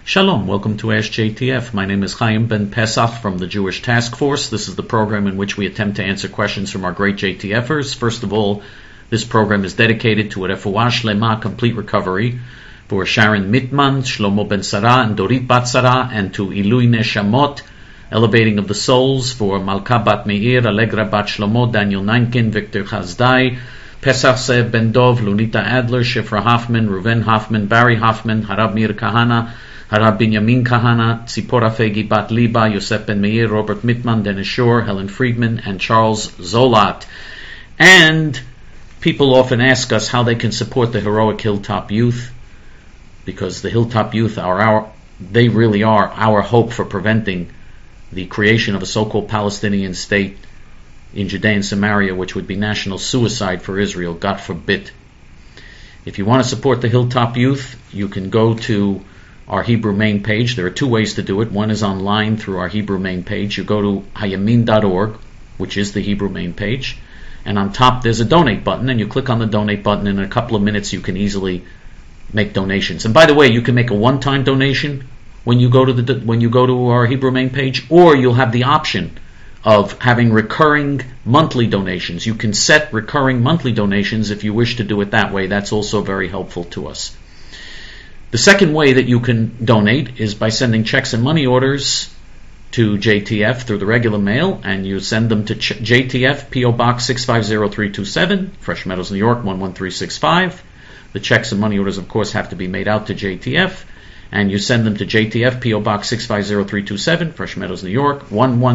Shalom, welcome to Ask JTF. My name is Chaim Ben Pesach from the Jewish Task Force. This is the program in which we attempt to answer questions from our great JTFers. First of all, this program is dedicated to a refuah shlema, complete recovery, for Sharon Mitman, Shlomo Ben Sarah, and Dorit Bat Sarah, and to Ilui Neshamot, elevating of the souls, for Malka Bat Meir, Allegra Bat Shlomo, Daniel Neinkin, Victor Chazdai, Pesach Zev Ben Dov, Lunita Adler, Shifra Hoffman, Reuven Hoffman, Barry Hoffman, Harab Mir Kahana, Harab Binyamin Kahana, Tzipora Fegi Bat Liba, Yosef Ben Meir, Robert Mitman, Dennis Shore, Helen Friedman, and Charles Zolat. And people often ask us how they can support the heroic Hilltop Youth, because the Hilltop Youth they really are our hope for preventing the creation of a so-called Palestinian state in Judea and Samaria, which would be national suicide for Israel, God forbid. If you want to support the Hilltop Youth, you can go to our Hebrew main page. There are two ways to do it. One is online through our Hebrew main page. You go to hayamin.org, which is the Hebrew main page, and on top there's a donate button, and you click on the donate button, and in a couple of minutes you can easily make donations. And by the way, you can make a one-time donation when you go to our Hebrew main page, or you'll have the option of having recurring monthly donations. You can set recurring monthly donations if you wish to do it that way. That's also very helpful to us. The second way that you can donate is by sending checks and money orders to JTF through the regular mail, and you send them to JTF, P.O. Box 650327, Fresh Meadows, New York 11365. The checks and money orders, of course, have to be made out to JTF, and you send them to JTF, P.O. Box 650327, Fresh Meadows, New York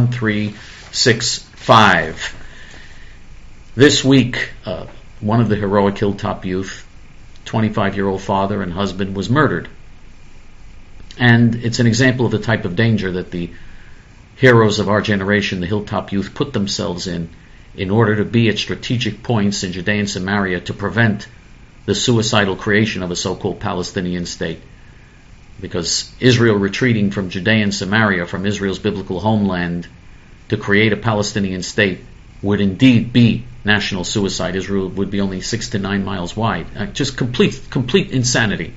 11365. This week, one of the heroic Hilltop Youth, 25-year-old father and husband, was murdered. And it's an example of the type of danger that the heroes of our generation, the Hilltop Youth, put themselves in order to be at strategic points in Judea and Samaria to prevent the suicidal creation of a so-called Palestinian state. Because Israel retreating from Judea and Samaria, from Israel's biblical homeland, to create a Palestinian state would indeed be national suicide. Israel would be only 6 to 9 miles wide. Just complete insanity.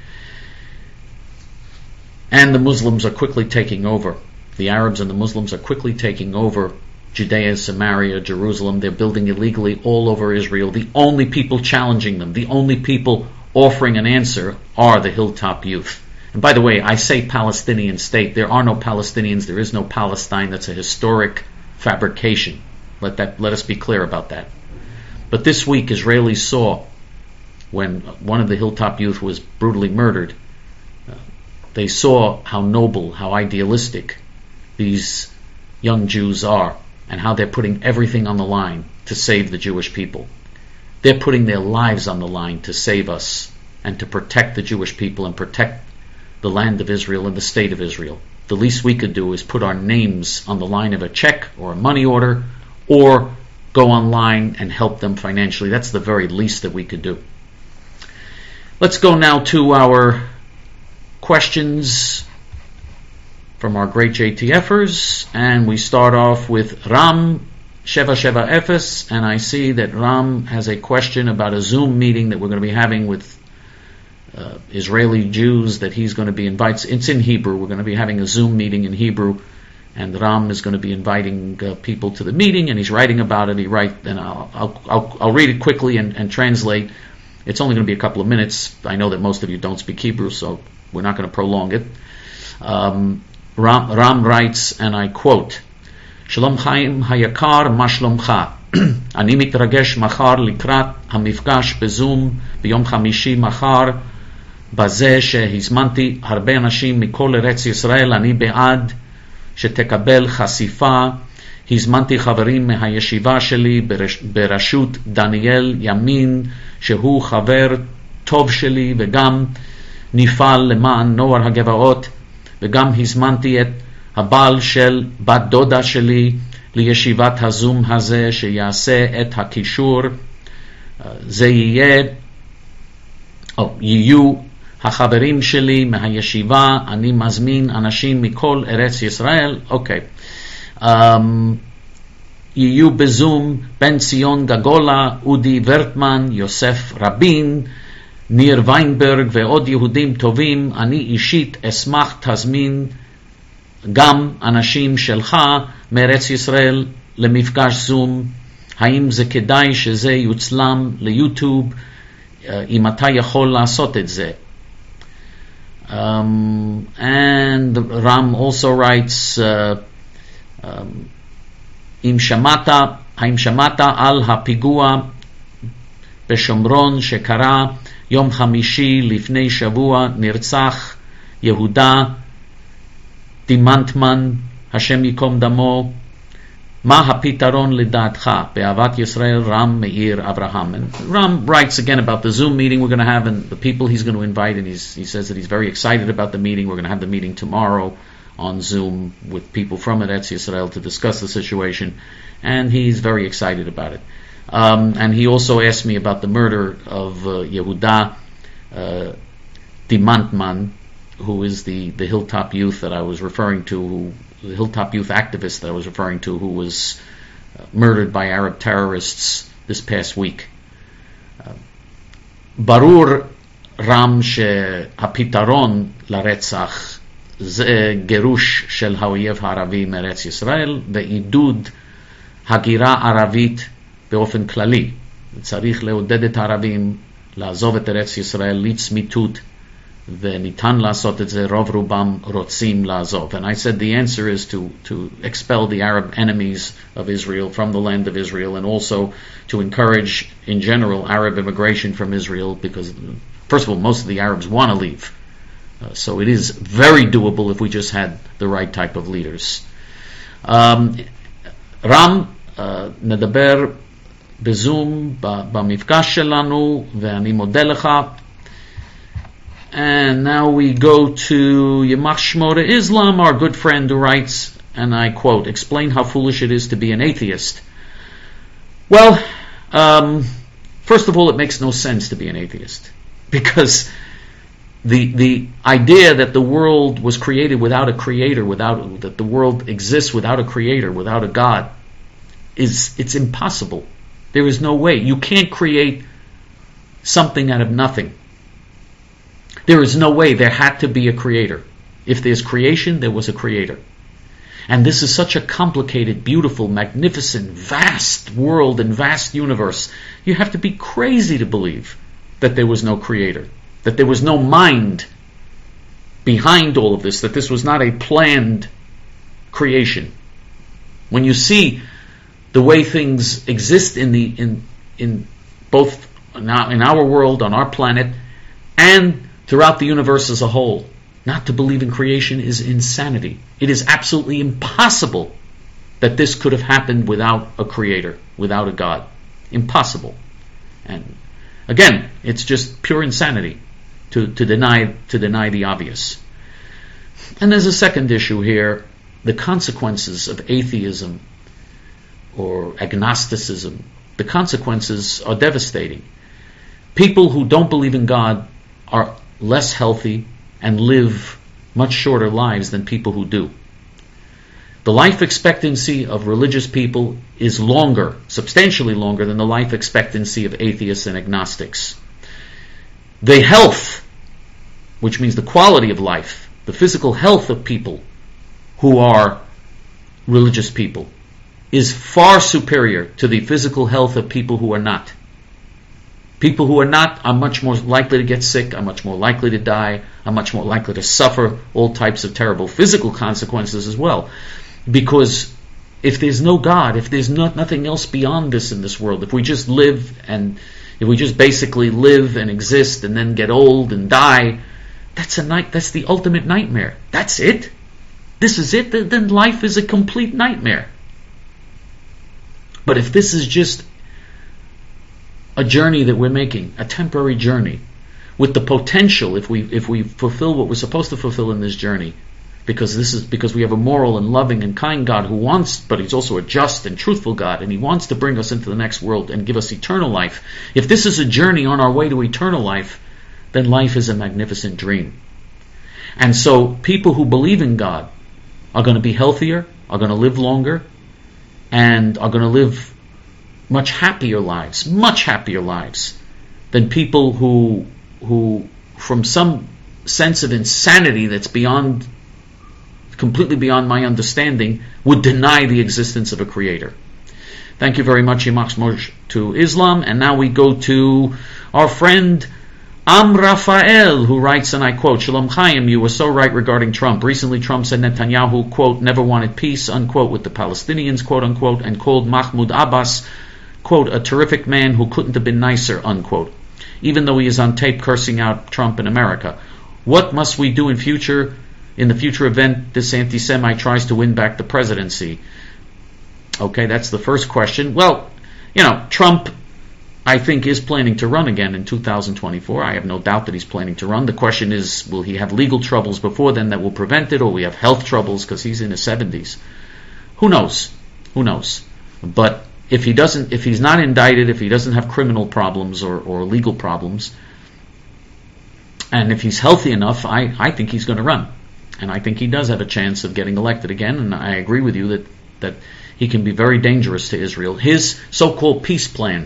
And the Muslims are quickly taking over. The Arabs and the Muslims are quickly taking over Judea, Samaria, Jerusalem. They're building illegally all over Israel. The only people challenging them, the only people offering an answer, are the Hilltop Youth. And by the way, I say Palestinian state. There are no Palestinians. There is no Palestine. That's a historic fabrication. Let us be clear about that. But this week, Israelis saw, when one of the Hilltop Youth was brutally murdered, they saw how noble, how idealistic these young Jews are, and how they're putting everything on the line to save the Jewish people. They're putting their lives on the line to save us and to protect the Jewish people and protect the land of Israel and the state of Israel. The least we could do is put our names on the line of a check or a money order, or go online and help them financially. That's the very least that we could do. Let's go now to our questions from our great JTFers, and we start off with Ram 770, and I see that Ram has a question about a Zoom meeting that we're going to be having with Israeli Jews that he's going to be invited. It's in Hebrew. We're going to be having a Zoom meeting in Hebrew, and Ram is going to be inviting people to the meeting, and he's writing about it. I'll read it quickly and translate. It's only going to be a couple of minutes. I know that most of you don't speak Hebrew, so we're not going to prolong it. Ram writes, and I quote, Shalom Chaim hayakar, ma shlomcha? אני מתרגש מחר לקראת המפגש בזום ביום חמישי מחר, בזה שהזמנתי הרבה אנשים מכל ארץ ישראל. אני בעד שתקבל חשיפה. הזמנתי חברים מהישיבה שלי בראשות דניאל ימין, שהוא חבר טוב שלי, וגם נפעל למען נוער הגבעות, וגם הזמנתי את הבעל של בת דודה שלי לישיבת הזום הזה, שיעשה את הקישור. זה יהיו החברים שלי מהישיבה. אני מזמין אנשים מכל ארץ ישראל. אוקיי. יהיו בזום בן ציון גגולה, אודי ורטמן, יוסף רבין, ניר ויינברג ועוד יהודים טובים, אני אישית אשמח תזמין גם אנשים שלך מארץ ישראל למפגש זום. האם זה כדאי שזה יוצלם ליוטיוב? אם אתה יכול לעשות את זה. And Ram also writes, האם שמעת על הפיגוע בשומרון שקרה יום חמישי לפני שבוע? נרצח יהודה דימנטמן, השם ייקום דמו. מה הפתרון לדעתך? באהבת ישראל, Ram Meir Abraham. And Ram writes again about the Zoom meeting we're going to have and the people he's going to invite, and he says that he's very excited about the meeting. We're going to have the meeting tomorrow on Zoom with people from Eretz Yisrael to discuss the situation, and he's very excited about it. And he also asked me about the murder of Yehuda Dimantman, who is the Hilltop Youth that I was referring to, the Hilltop Youth activist that I was referring to, who was murdered by Arab terrorists this past week. ברור רם שהפתרון לרצח זה גירוש של האויב הערבי מארץ ישראל ועידוד הגירה ערבית באופן כללי. צריך לעודד את הערבים לעזוב את ארץ ישראל לצמיתות, וניתן לעשות את זה, רוב רובם רוצים לעזוב. And I said the answer is to expel the Arab enemies of Israel from the land of Israel, and also to encourage in general Arab immigration from Israel, because first of all, most of the Arabs want to leave. So it is very doable if we just had the right type of leaders. רם, נדבר בזום במפגש שלנו, ואני מודה לך. And now we go to Yamach Shmora Islam, our good friend, who writes, and I quote, explain how foolish it is to be an atheist. Well, first of all, it makes no sense to be an atheist, because the idea that the world was created without a creator, that the world exists without a creator, without a God, it's impossible. There is no way. You can't create something out of nothing. There is no way. There had to be a creator. If there's creation, there was a creator. And this is such a complicated, beautiful, magnificent, vast world and vast universe. You have to be crazy to believe that there was no creator, that there was no mind behind all of this, that this was not a planned creation. When you see the way things exist in both in our world, on our planet, and throughout the universe as a whole, not to believe in creation is insanity. It is absolutely impossible that this could have happened without a creator, without a God. Impossible. And again, it's just pure insanity to deny the obvious. And there's a second issue here, the consequences of atheism or agnosticism. The consequences are devastating. People who don't believe in God are less healthy and live much shorter lives than people who do. The life expectancy of religious people is longer, substantially longer, than the life expectancy of atheists and agnostics. The health, which means the quality of life, the physical health of people who are religious people, is far superior to the physical health of people who are not. People who are not are much more likely to get sick, are much more likely to die, are much more likely to suffer all types of terrible physical consequences as well. Because if there's no God, if there's nothing else beyond this in this world, if we just live and if we just basically live and exist and then get old and die, that's the ultimate nightmare. That's it. This is it. Then life is a complete nightmare. But if this is just a journey that we're making, a temporary journey, with the potential, if we fulfill what we're supposed to fulfill in this journey, because we have a moral and loving and kind God who wants, but He's also a just and truthful God, and He wants to bring us into the next world and give us eternal life. If this is a journey on our way to eternal life, then life is a magnificent dream. And so people who believe in God are going to be healthier, are going to live longer, and are going to live much happier lives than people who who from some sense of insanity that's completely beyond my understanding, would deny the existence of a creator. Thank you very much, Yimach Shmosh, to Islam. And now we go to our friend Am Raphael, who writes, and I quote, Shalom Chaim, you were so right regarding Trump. Recently Trump said Netanyahu, quote, never wanted peace, unquote, with the Palestinians, quote unquote, and called Mahmoud Abbas, quote, a terrific man who couldn't have been nicer, unquote, even though he is on tape cursing out Trump in America. What must we do in the future event this anti-Semite tries to win back the presidency? Okay, that's the first question. Well, Trump, I think, is planning to run again in 2024. I have no doubt that he's planning to run. The question is, will he have legal troubles before then that will prevent it, or will he have health troubles because he's in his 70s? Who knows? But if he's not indicted, if he doesn't have criminal problems or legal problems, and if he's healthy enough, I think he's going to run. And I think he does have a chance of getting elected again, and I agree with you that he can be very dangerous to Israel. His so-called peace plan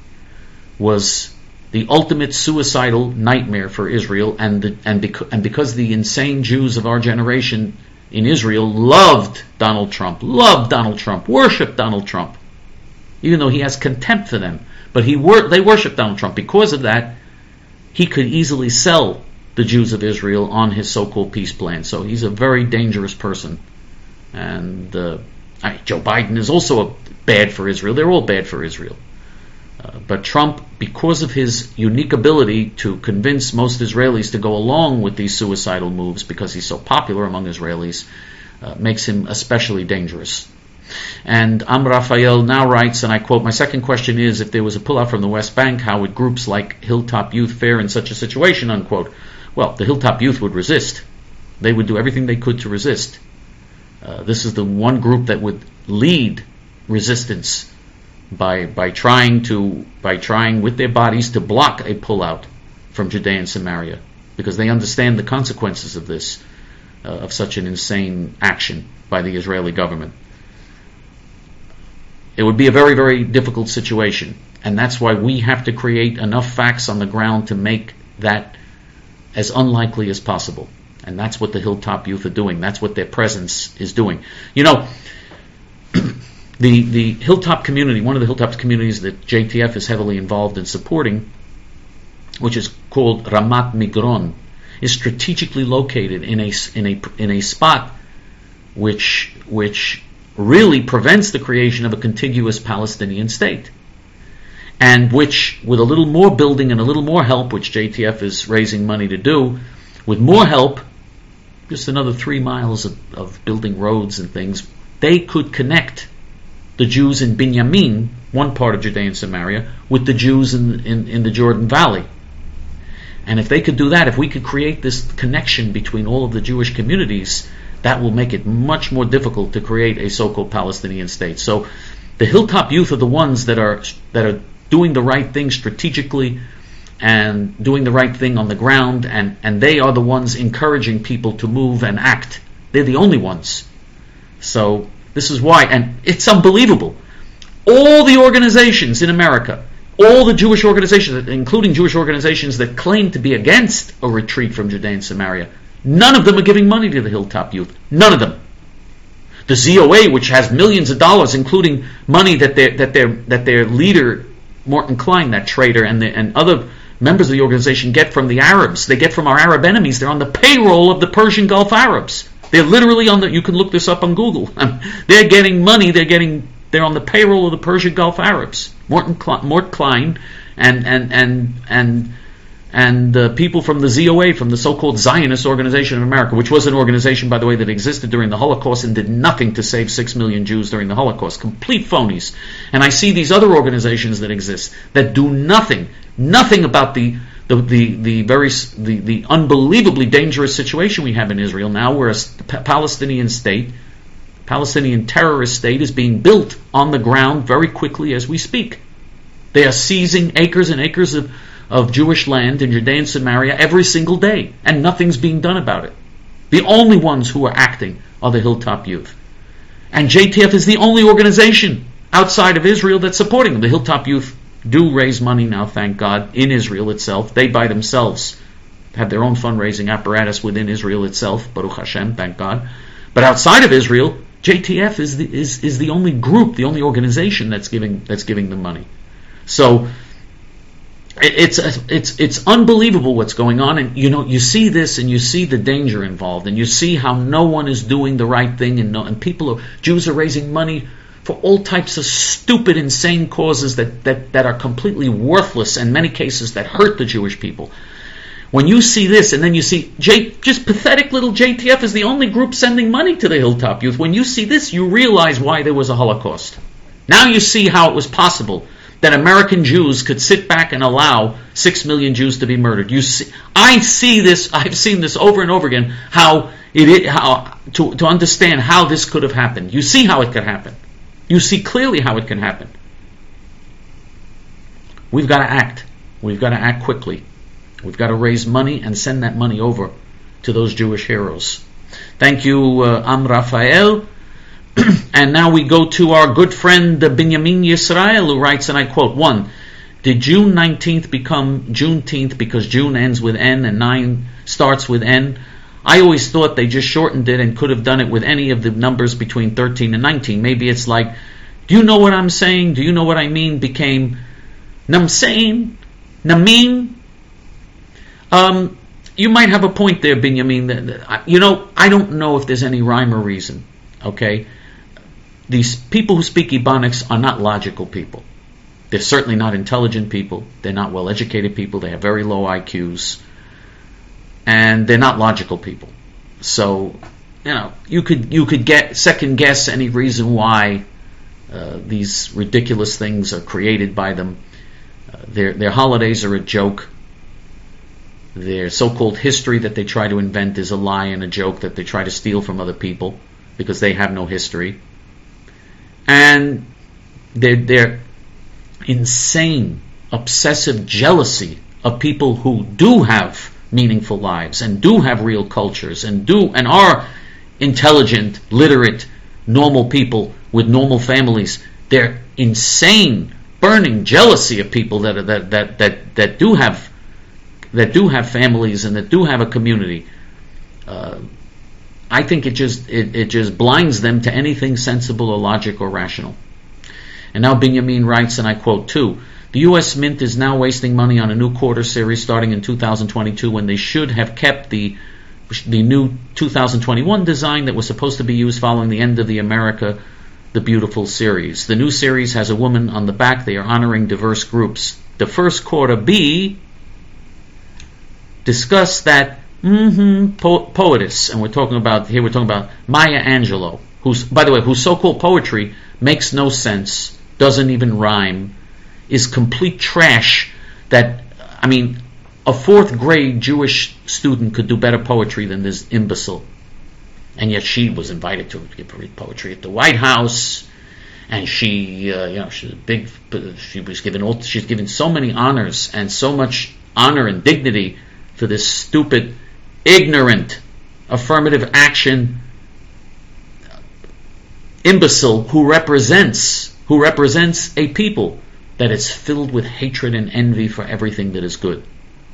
was the ultimate suicidal nightmare for Israel, and because the insane Jews of our generation in Israel loved Donald Trump, worshipped Donald Trump, even though he has contempt for them. But they worship Donald Trump. Because of that, he could easily sell the Jews of Israel on his so-called peace plan. So he's a very dangerous person. And Joe Biden is also bad for Israel. They're all bad for Israel. But Trump, because of his unique ability to convince most Israelis to go along with these suicidal moves, because he's so popular among Israelis, makes him especially dangerous. And Am Raphael now writes, and I quote, my second question is, if there was a pullout from the West Bank, how would groups like Hilltop Youth fare in such a situation, unquote? Well, the Hilltop Youth would resist. They would do everything they could to resist. This is the one group that would lead resistance by trying with their bodies to block a pullout from Judea and Samaria, because they understand the consequences of this, of such an insane action by the Israeli government. It would be a very, very difficult situation, and that's why we have to create enough facts on the ground to make that as unlikely as possible. And that's what the Hilltop Youth are doing. That's what their presence is doing. The Hilltop community, one of the Hilltop communities that JTF is heavily involved in supporting, which is called Ramat Migron, is strategically located in a spot which really prevents the creation of a contiguous Palestinian state, and which, with a little more building and a little more help, which JTF is raising money to do, with more help, just another 3 miles of building roads and things, they could connect the Jews in Binyamin, one part of Judea and Samaria, with the Jews in the Jordan Valley. And if they could do that, if we could create this connection between all of the Jewish communities, that will make it much more difficult to create a so-called Palestinian state. So the Hilltop Youth are the ones that are doing the right thing strategically and doing the right thing on the ground, and they are the ones encouraging people to move and act. They're the only ones. So this is why, and it's unbelievable. All the organizations in America, all the Jewish organizations, including Jewish organizations that claim to be against a retreat from Judea and Samaria, none of them are giving money to the Hilltop Youth. None of them. The ZOA, which has millions of dollars, including money that their leader, Morton Klein, that traitor, and other members of the organization get from the Arabs. They get from our Arab enemies. They're on the payroll of the Persian Gulf Arabs. They're literally you can look this up on Google. They're getting money. They're on the payroll of the Persian Gulf Arabs. Mort Klein and people from the ZOA, from the so-called Zionist Organization of America, which was an organization, by the way, that existed during the Holocaust and did nothing to save 6 million Jews during the Holocaust. Complete phonies. And I see these other organizations that exist that do nothing about the unbelievably dangerous situation we have in Israel now, where a Palestinian terrorist state is being built on the ground very quickly as we speak. They are seizing acres and acres of Jewish land in Judea and Samaria every single day, and nothing's being done about it. The only ones who are acting are the Hilltop Youth. And JTF is the only organization outside of Israel that's supporting them. The Hilltop Youth do raise money now, thank God, in Israel itself. They by themselves have their own fundraising apparatus within Israel itself, Baruch Hashem, thank God. But outside of Israel, JTF is the only group, the only organization that's giving the money. So it's unbelievable what's going on, and you see this, and you see the danger involved, and you see how no one is doing the right thing, and Jews are raising money for all types of stupid, insane causes that are completely worthless, in many cases that hurt the Jewish people. When you see this, and then you see just pathetic little JTF is the only group sending money to the Hilltop Youth. When you see this, you realize why there was a Holocaust. Now you see how it was possible that American Jews could sit back and allow 6 million Jews to be murdered. I've seen this over and over again, to understand how this could have happened. You see how it could happen. You see clearly how it can happen. We've got to act. We've got to act quickly. We've got to raise money and send that money over to those Jewish heroes. Thank you, Am Raphael. And now we go to our good friend Binyamin Yisrael, who writes, and I quote, 1. Did June 19th become Juneteenth because June ends with N and 9 starts with N? I always thought they just shortened it and could have done it with any of the numbers between 13 and 19. Maybe it's like, do you know what I'm saying? Do you know what I mean? Became Namsain, Namin. You might have a point there, Binyamin. I don't know if there's any rhyme or reason. Okay? These people who speak Ebonics are not logical people. They're certainly not intelligent people. They're not well-educated people. They have very low IQs. And they're not logical people. So, you could get second guess any reason why these ridiculous things are created by them. Their holidays are a joke. Their so-called history that they try to invent is a lie and a joke that they try to steal from other people because they have no history. And their insane, obsessive jealousy of people who do have meaningful lives and do have real cultures and are intelligent, literate, normal people with normal families. Their insane, burning jealousy of people that do have families and that do have a community. I think it just blinds them to anything sensible or logic or rational. And now Binyamin writes, and I quote 2, the U.S. Mint is now wasting money on a new quarter series starting in 2022 when they should have kept the new 2021 design that was supposed to be used following the end of the America the Beautiful series. The new series has a woman on the back. They are honoring diverse groups. The first quarter B discuss that poetess, and we're talking about Maya Angelou, whose so-called poetry makes no sense, doesn't even rhyme, is complete trash. That, a 4th grade Jewish student could do better poetry than this imbecile. And yet she was invited to read poetry at the White House, and she's given so many honors and so much honor and dignity for this stupid, ignorant, affirmative action imbecile who represents a people that is filled with hatred and envy for everything that is good.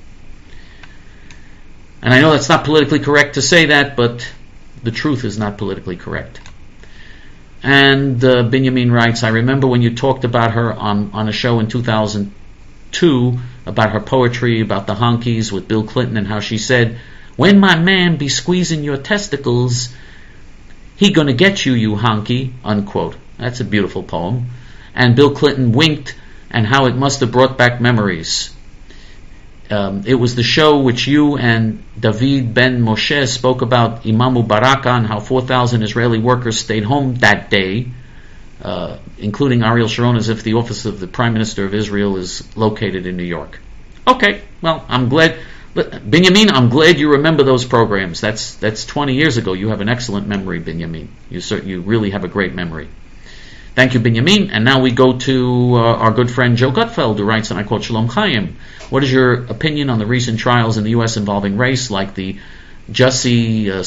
And I know that's not politically correct to say that, but the truth is not politically correct. And Binyamin writes, I remember when you talked about her on a show in 2002 about her poetry, about the honkies with Bill Clinton, and how she said, when my man be squeezing your testicles, he gonna get you, you honky, unquote. That's a beautiful poem. And Bill Clinton winked, and how it must have brought back memories. It was the show which you and David Ben Moshe spoke about Imam Mubarak on, how 4,000 Israeli workers stayed home that day, including Ariel Sharon, as if the office of the Prime Minister of Israel is located in New York. Okay, well, I'm glad. Binyamin, I'm glad you remember those programs. That's 20 years ago. You have an excellent memory, Binyamin. You really have a great memory. Thank you, Binyamin. And now we go to our good friend Joe Gutfeld, who writes, and I quote, Shalom Chaim. What is your opinion on the recent trials in the U.S. involving race, like the Jussie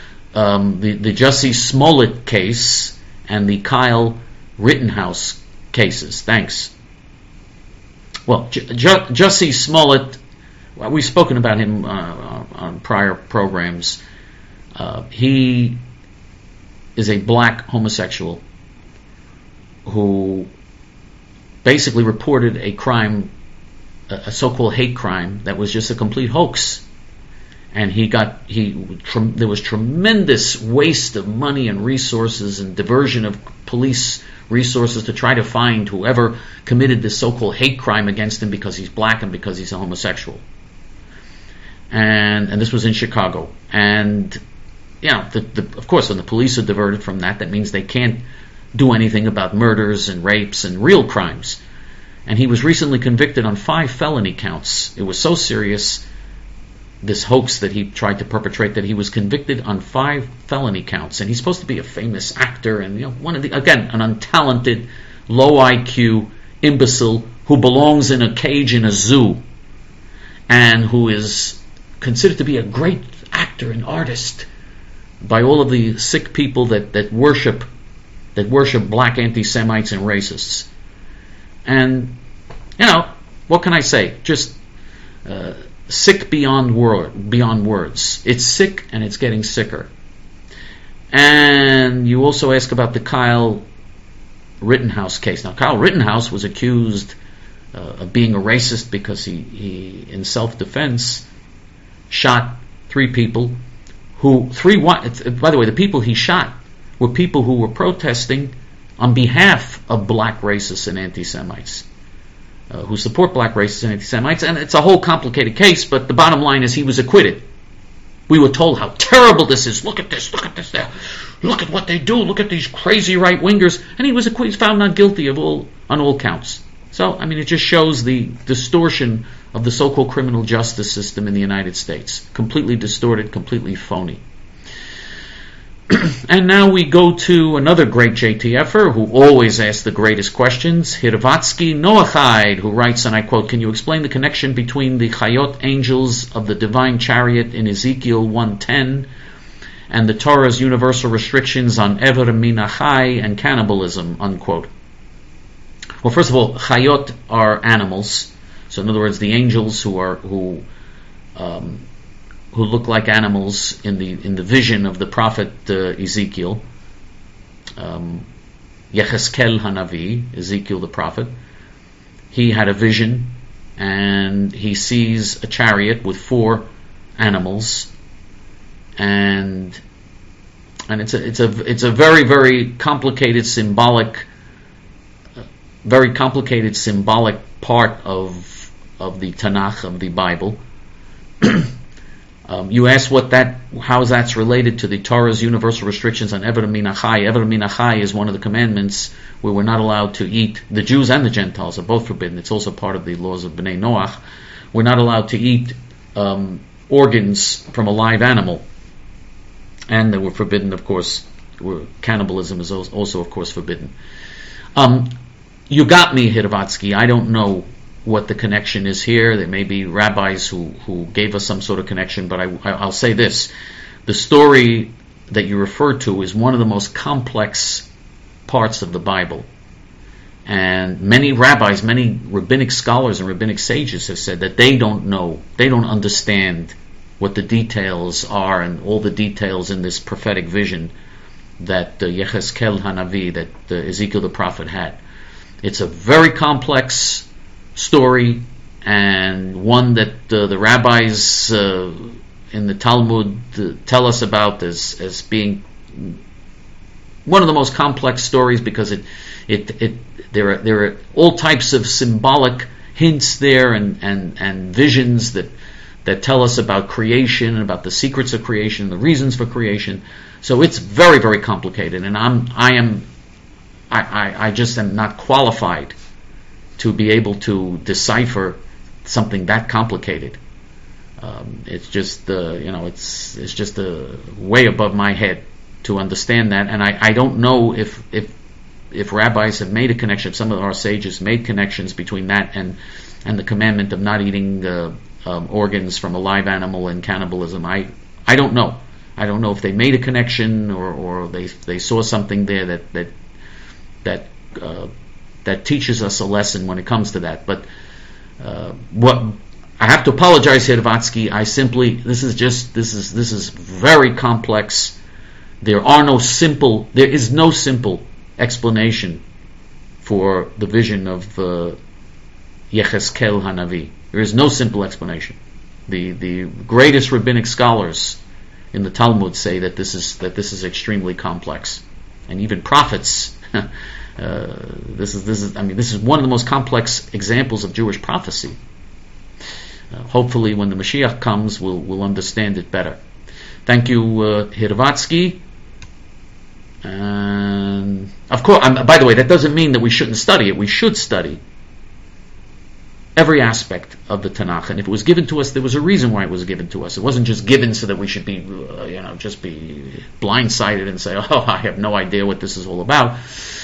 Smollett case and the Kyle Rittenhouse cases. Thanks. Well, Jussie Smollett, well, we've spoken about him on prior programs. He is a black homosexual who basically reported a crime, a so-called hate crime, that was just a complete hoax. And there was tremendous waste of money and resources and diversion of police resources to try to find whoever committed this so-called hate crime against him because he's black and because he's a homosexual. And this was in Chicago. And of course, when the police are diverted from that, that means they can't do anything about murders and rapes and real crimes. And he was recently convicted on 5 felony counts. It was so serious, this hoax that he tried to perpetrate, that he was convicted on 5 felony counts. And he's supposed to be a famous actor and an untalented, low IQ imbecile who belongs in a cage in a zoo and who is considered to be a great actor and artist by all of the sick people that worship black anti-Semites and racists. And what can I say? Just sick beyond words. It's sick, and it's getting sicker. And you also ask about the Kyle Rittenhouse case. Now, Kyle Rittenhouse was accused of being a racist because he in self-defense shot 3 people by the way, the people he shot were people who were protesting on behalf of black racists and anti-Semites, who support black racists and anti-Semites. And it's a whole complicated case, but the bottom line is he was acquitted. We were told how terrible this is. Look at this there. Look at what they do. Look at these crazy right-wingers. And he was acquitted, found not guilty on all counts. So, it just shows the distortion of the so-called criminal justice system in the United States. Completely distorted, completely phony. And now we go to another great JTFer who always asks the greatest questions, Hirvatsky Noachide, who writes, and I quote, "Can you explain the connection between the Chayot angels of the divine chariot in Ezekiel 1:10 and the Torah's universal restrictions on Ever Min HaChai and cannibalism?" unquote. Well, first of all, Chayot are animals. So in other words, the angels who look like animals in the vision of the prophet Ezekiel, Yecheskel Hanavi, Ezekiel the prophet, he had a vision and he sees a chariot with 4 animals, and it's a very, very complicated symbolic part of the Tanakh, of the Bible. You ask how that's related to the Torah's universal restrictions on Ever Min HaChai. Ever Min HaChai is one of the commandments where we're not allowed to eat. The Jews and the Gentiles are both forbidden. It's also part of the laws of Bnei Noach. We're not allowed to eat organs from a live animal. And they were forbidden, of course. Cannibalism is also, of course, forbidden. You got me, Hirvatsky. I don't know what the connection is here. There may be rabbis who gave us some sort of connection, but I'll say this. The story that you refer to is one of the most complex parts of the Bible. And many rabbis, many rabbinic scholars and rabbinic sages have said that they don't know, they don't understand what the details are and all the details in this prophetic vision that Yecheskel Hanavi, that Ezekiel the prophet had. It's a very complex story, and one that the rabbis in the Talmud tell us about as being one of the most complex stories, because there are all types of symbolic hints there and visions that tell us about creation and about the secrets of creation, the reasons for creation. So it's very, very complicated, and I just am not qualified to be able to decipher something that complicated. It's just it's just way above my head to understand that, and I don't know if rabbis have made a connection. If some of our sages made connections between that and the commandment of not eating organs from a live animal and cannibalism. I don't know. I don't know if they made a connection or they saw something there that that teaches us a lesson when it comes to that. But what I have to apologize, Hirvatsky. This is very complex. There is no simple explanation for the vision of Yechezkel Hanavi. There is no simple explanation. The greatest rabbinic scholars in the Talmud say that this is extremely complex, and even prophets. This is one of the most complex examples of Jewish prophecy. Hopefully, when the Mashiach comes, we'll understand it better. Thank you, Hirvatsky. And of course, by the way, that doesn't mean that we shouldn't study it. We should study every aspect of the Tanakh, and if it was given to us, there was a reason why it was given to us. It wasn't just given so that we should be, just be blindsided and say, "Oh, I have no idea what this is all about."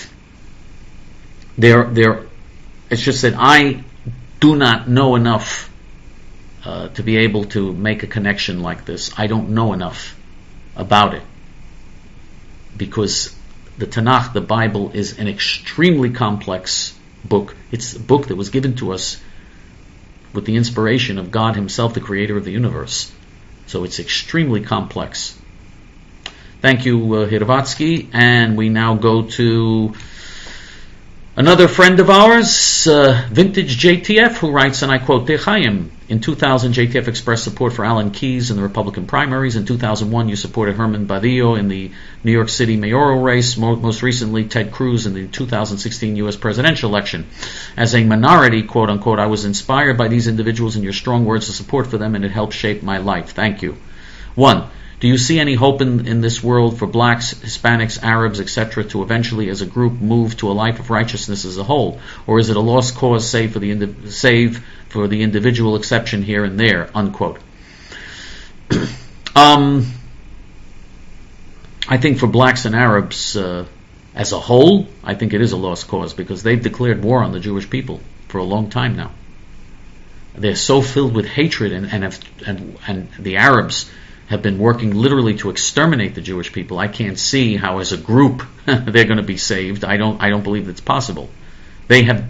It's just that I do not know enough to be able to make a connection like this. I don't know enough about it, because the Tanakh, the Bible, is an extremely complex book. It's a book that was given to us with the inspiration of God Himself, the Creator of the universe. So it's extremely complex. Thank you, Hirvatsky. And we now go to another friend of ours, Vintage JTF, who writes, and I quote, Chaim, in 2000, JTF expressed support for Alan Keyes in the Republican primaries. In 2001, you supported Herman Badillo in the New York City mayoral race. Most recently, Ted Cruz in the 2016 U.S. presidential election. As a minority, quote unquote, I was inspired by these individuals and your strong words of support for them, and it helped shape my life. Thank you. 1. Do you see any hope in this world for blacks, Hispanics, Arabs, etc., to eventually, as a group, move to a life of righteousness as a whole? Or is it a lost cause, save for the individual exception here and there? Unquote. I think for blacks and Arabs as a whole, I think it is a lost cause, because they've declared war on the Jewish people for a long time now. They're so filled with hatred, and the Arabs have been working literally to exterminate the Jewish people. I can't see how, as a group, they're going to be saved. I don't believe it's possible. The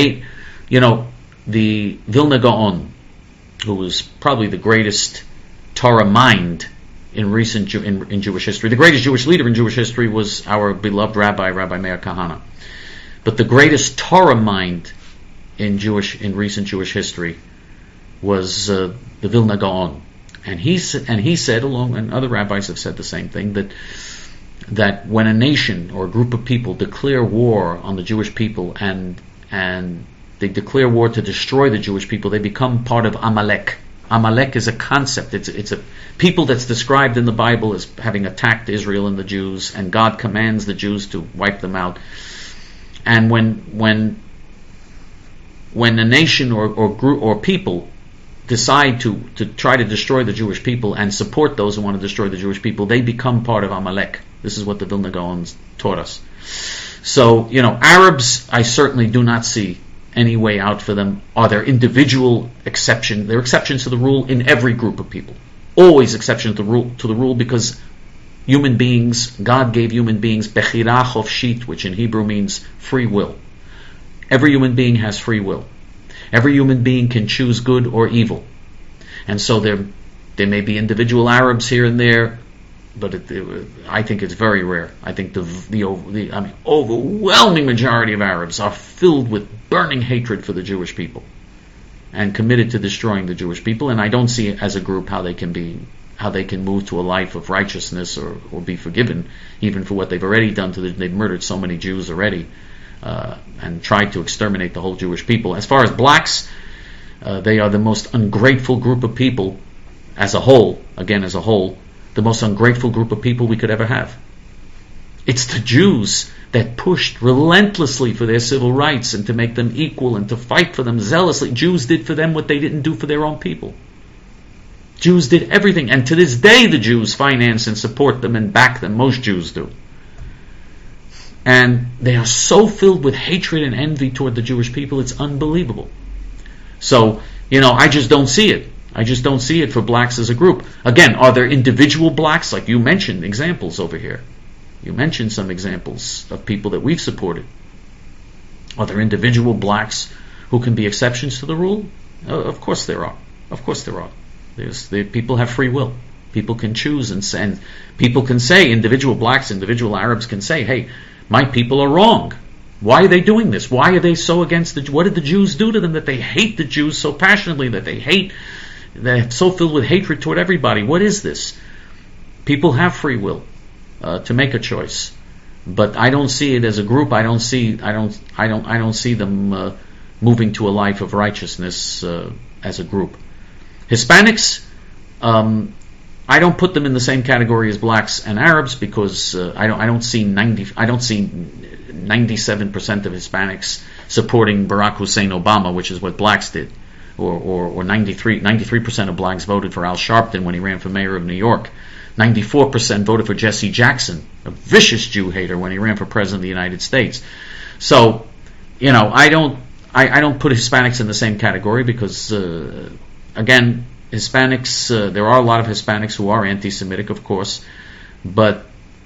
Vilna Gaon, who was probably the greatest Torah mind in recent in Jewish history, the greatest Jewish leader in Jewish history was our beloved Rabbi Meir Kahana. But the greatest Torah mind in recent Jewish history was the Vilna Gaon. And he said, and other rabbis have said the same thing, that when a nation or a group of people declare war on the Jewish people and they declare war to destroy the Jewish people, they become part of Amalek. Amalek is a concept. It's a people that's described in the Bible as having attacked Israel and the Jews, and God commands the Jews to wipe them out. And when a nation or group or people decide to try to destroy the Jewish people and support those who want to destroy the Jewish people, they become part of Amalek. This is what the Vilna Gaons taught us. So, Arabs, I certainly do not see any way out for them. Are there individual exceptions? There are exceptions to the rule in every group of people. Always exceptions to the rule, because human beings, God gave human beings bechira chofshit, which in Hebrew means free will. Every human being has free will. Every human being can choose good or evil. And so there may be individual Arabs here and there, but I think it's very rare. I think the overwhelming majority of Arabs are filled with burning hatred for the Jewish people and committed to destroying the Jewish people. And I don't see as a group how they can move to a life of righteousness or be forgiven, even for what they've already done they've murdered so many Jews already. And tried to exterminate the whole Jewish people. As far as blacks, they are the most ungrateful group of people as a whole, the most ungrateful group of people we could ever have. It's the Jews that pushed relentlessly for their civil rights and to make them equal and to fight for them zealously. Jews did for them what they didn't do for their own people. Jews did everything, and to this day the Jews finance and support them and back them. Most Jews do. And they are so filled with hatred and envy toward the Jewish people, it's unbelievable. So, I just don't see it. I just don't see it for blacks as a group. Again, are there individual blacks, like you mentioned examples over here? You mentioned some examples of people that we've supported. Are there individual blacks who can be exceptions to the rule? Of course there are. Of course there are. People have free will. People can choose, and people can say, individual blacks, individual Arabs can say, hey, my people are wrong. Why are they doing this? Why are they so against what did the Jews do to them that they hate the Jews so passionately, that they're so filled with hatred toward everybody? What is this? People have free will to make a choice, but I don't see it as a group. I don't see them moving to a life of righteousness as a group. Hispanics, I don't put them in the same category as blacks and Arabs because I don't see 97% of Hispanics supporting Barack Hussein Obama, which is what blacks did, or 93% of blacks voted for Al Sharpton when he ran for mayor of New York. 94% voted for Jesse Jackson, a vicious Jew hater, when he ran for president of the United States. So, I don't put Hispanics in the same category because, again, Hispanics, there are a lot of Hispanics who are anti-Semitic, of course, but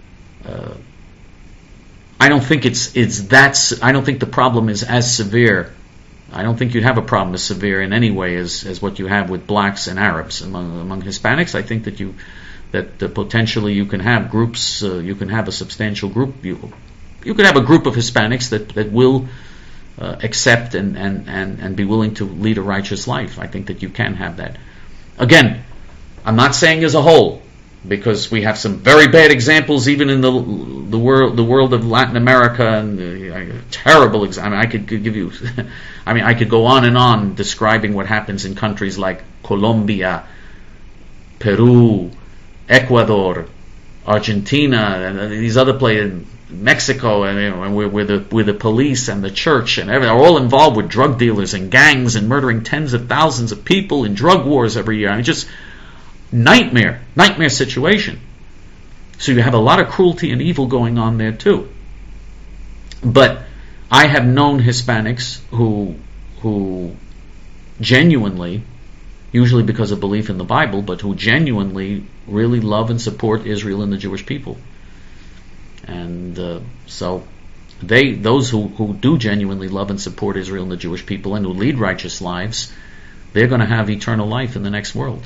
I don't think I don't think the problem is as severe. I don't think you'd have a problem as severe in any way as what you have with blacks and Arabs. Among Hispanics, I think that potentially you can have groups, you can have a substantial group, you can have a group of Hispanics that will accept and be willing to lead a righteous life. I think that you can have that. Again, I'm not saying as a whole, because we have some very bad examples even in the world of Latin America, and terrible examples. I could give you, I could go on and on describing what happens in countries like Colombia, Peru, Ecuador, Argentina, and these other places, Mexico, and where the police and the church and everything are all involved with drug dealers and gangs and murdering tens of thousands of people in drug wars every year. Just nightmare situation. So you have a lot of cruelty and evil going on there too. But I have known Hispanics who genuinely, usually because of belief in the Bible, but who genuinely really love and support Israel and the Jewish people. And so those who do genuinely love and support Israel and the Jewish people and who lead righteous lives, they're going to have eternal life in the next world.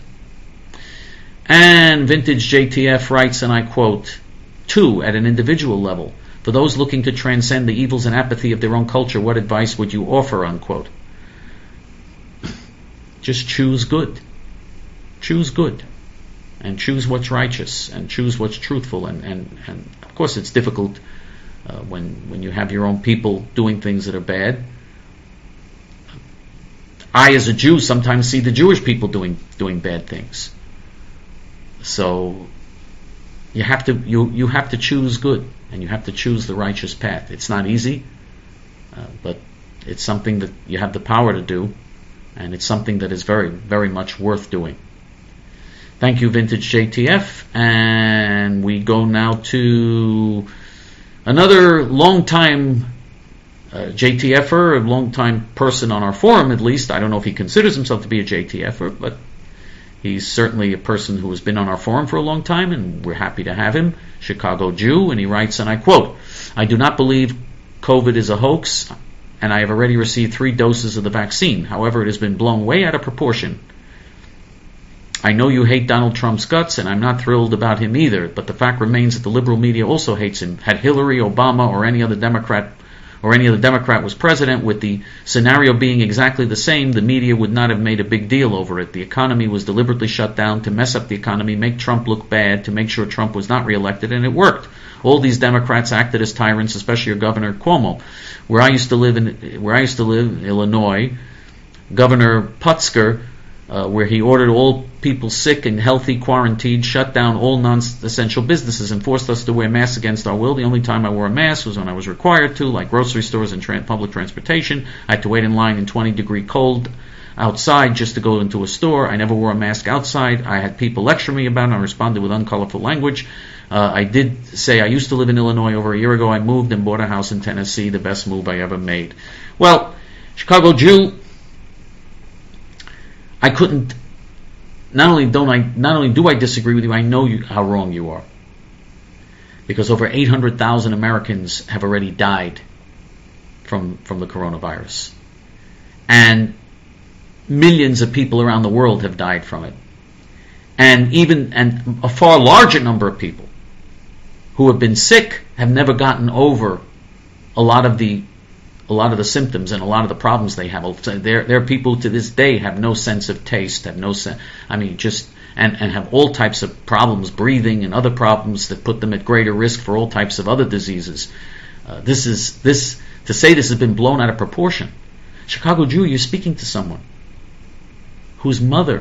And Vintage JTF writes, and I quote, 2, at an individual level, for those looking to transcend the evils and apathy of their own culture, what advice would you offer, unquote? Just choose good. Choose good. And choose what's righteous, and choose what's truthful. And of course it's difficult when you have your own people doing things that are bad. I, as a Jew, sometimes see the Jewish people doing bad things. So you have to choose good, and you have to choose the righteous path. It's not easy, but it's something that you have the power to do, and it's something that is very, very much worth doing. Thank you, Vintage JTF, and we go now to another long-time JTFer, a long-time person on our forum at least. I don't know if he considers himself to be a JTFer, but he's certainly a person who has been on our forum for a long time, and we're happy to have him, Chicago Jew, and he writes, and I quote, I do not believe COVID is a hoax, and I have already received 3 doses of the vaccine. However, it has been blown way out of proportion. I know you hate Donald Trump's guts, and I'm not thrilled about him either, but the fact remains that the liberal media also hates him. Had Hillary, Obama, or any other Democrat was president, with the scenario being exactly the same, the media would not have made a big deal over it. The economy was deliberately shut down to mess up the economy, make Trump look bad, to make sure Trump was not reelected, and it worked. All these Democrats acted as tyrants, especially your Governor Cuomo. Where I used to live, Illinois, Governor Putzker, where he ordered all people sick and healthy quarantined, shut down all non-essential businesses, and forced us to wear masks against our will. The only time I wore a mask was when I was required to, like grocery stores and public transportation. I had to wait in line in 20-degree cold outside just to go into a store. I never wore a mask outside. I had people lecture me about it, and I responded with uncolorful language. I did say I used to live in Illinois. Over a year ago I moved and bought a house in Tennessee, the best move I ever made. Well, Chicago Jew, I couldn't. Not only do I disagree with you, I know how wrong you are. Because over 800,000 Americans have already died from the coronavirus. And millions of people around the world have died from it. And a far larger number of people who have been sick have never gotten over a lot of the symptoms and a lot of the problems they have. There are people to this day have no sense of taste, have no sense, and have all types of problems, breathing and other problems that put them at greater risk for all types of other diseases. To say this has been blown out of proportion. Chicago Jew, you're speaking to someone whose mother,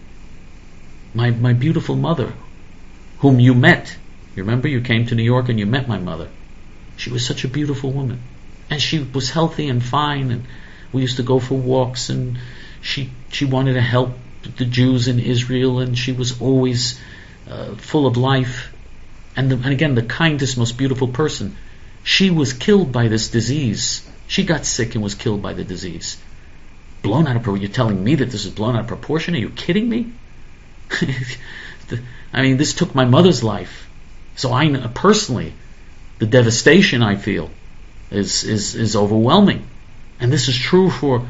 my beautiful mother, whom you met. You remember you came to New York and you met my mother. She was such a beautiful woman. And she was healthy and fine, and we used to go for walks, and she wanted to help the Jews in Israel, and she was always full of life. And again, the kindest, most beautiful person. She was killed by this disease. She got sick and was killed by the disease. Blown out of proportion. You're telling me that this is blown out of proportion? Are you kidding me? This took my mother's life. So I personally, the devastation I feel is overwhelming. And this is true for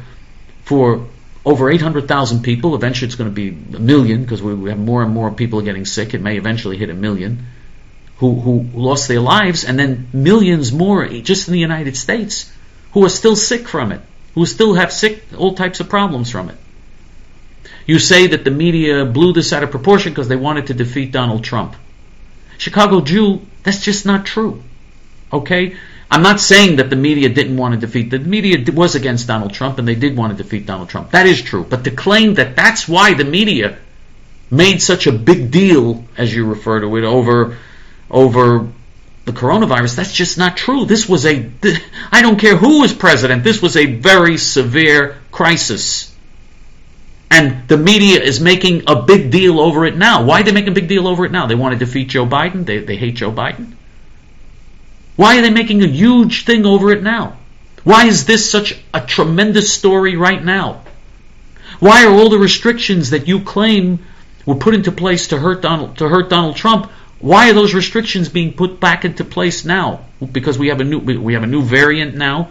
over 800,000 people. Eventually it's going to be 1 million, because we have more and more people getting sick. It may eventually hit 1 million who lost their lives, and then millions more just in the United States who are still sick from it, who still have all types of problems from it. You say that the media blew this out of proportion because they wanted to defeat Donald Trump. Chicago Jew, that's just not true. Okay? I'm not saying that the media didn't want to defeat. The media was against Donald Trump, and they did want to defeat Donald Trump. That is true. But to claim that that's why the media made such a big deal, as you refer to it, over the coronavirus, that's just not true. I don't care who was president, this was a very severe crisis. And the media is making a big deal over it now. Why are they making a big deal over it now? They want to defeat Joe Biden? They hate Joe Biden? Why are they making a huge thing over it now? Why is this such a tremendous story right now? Why are all the restrictions that you claim were put into place to hurt Donald Trump? Why are those restrictions being put back into place now? Because we have a new variant now,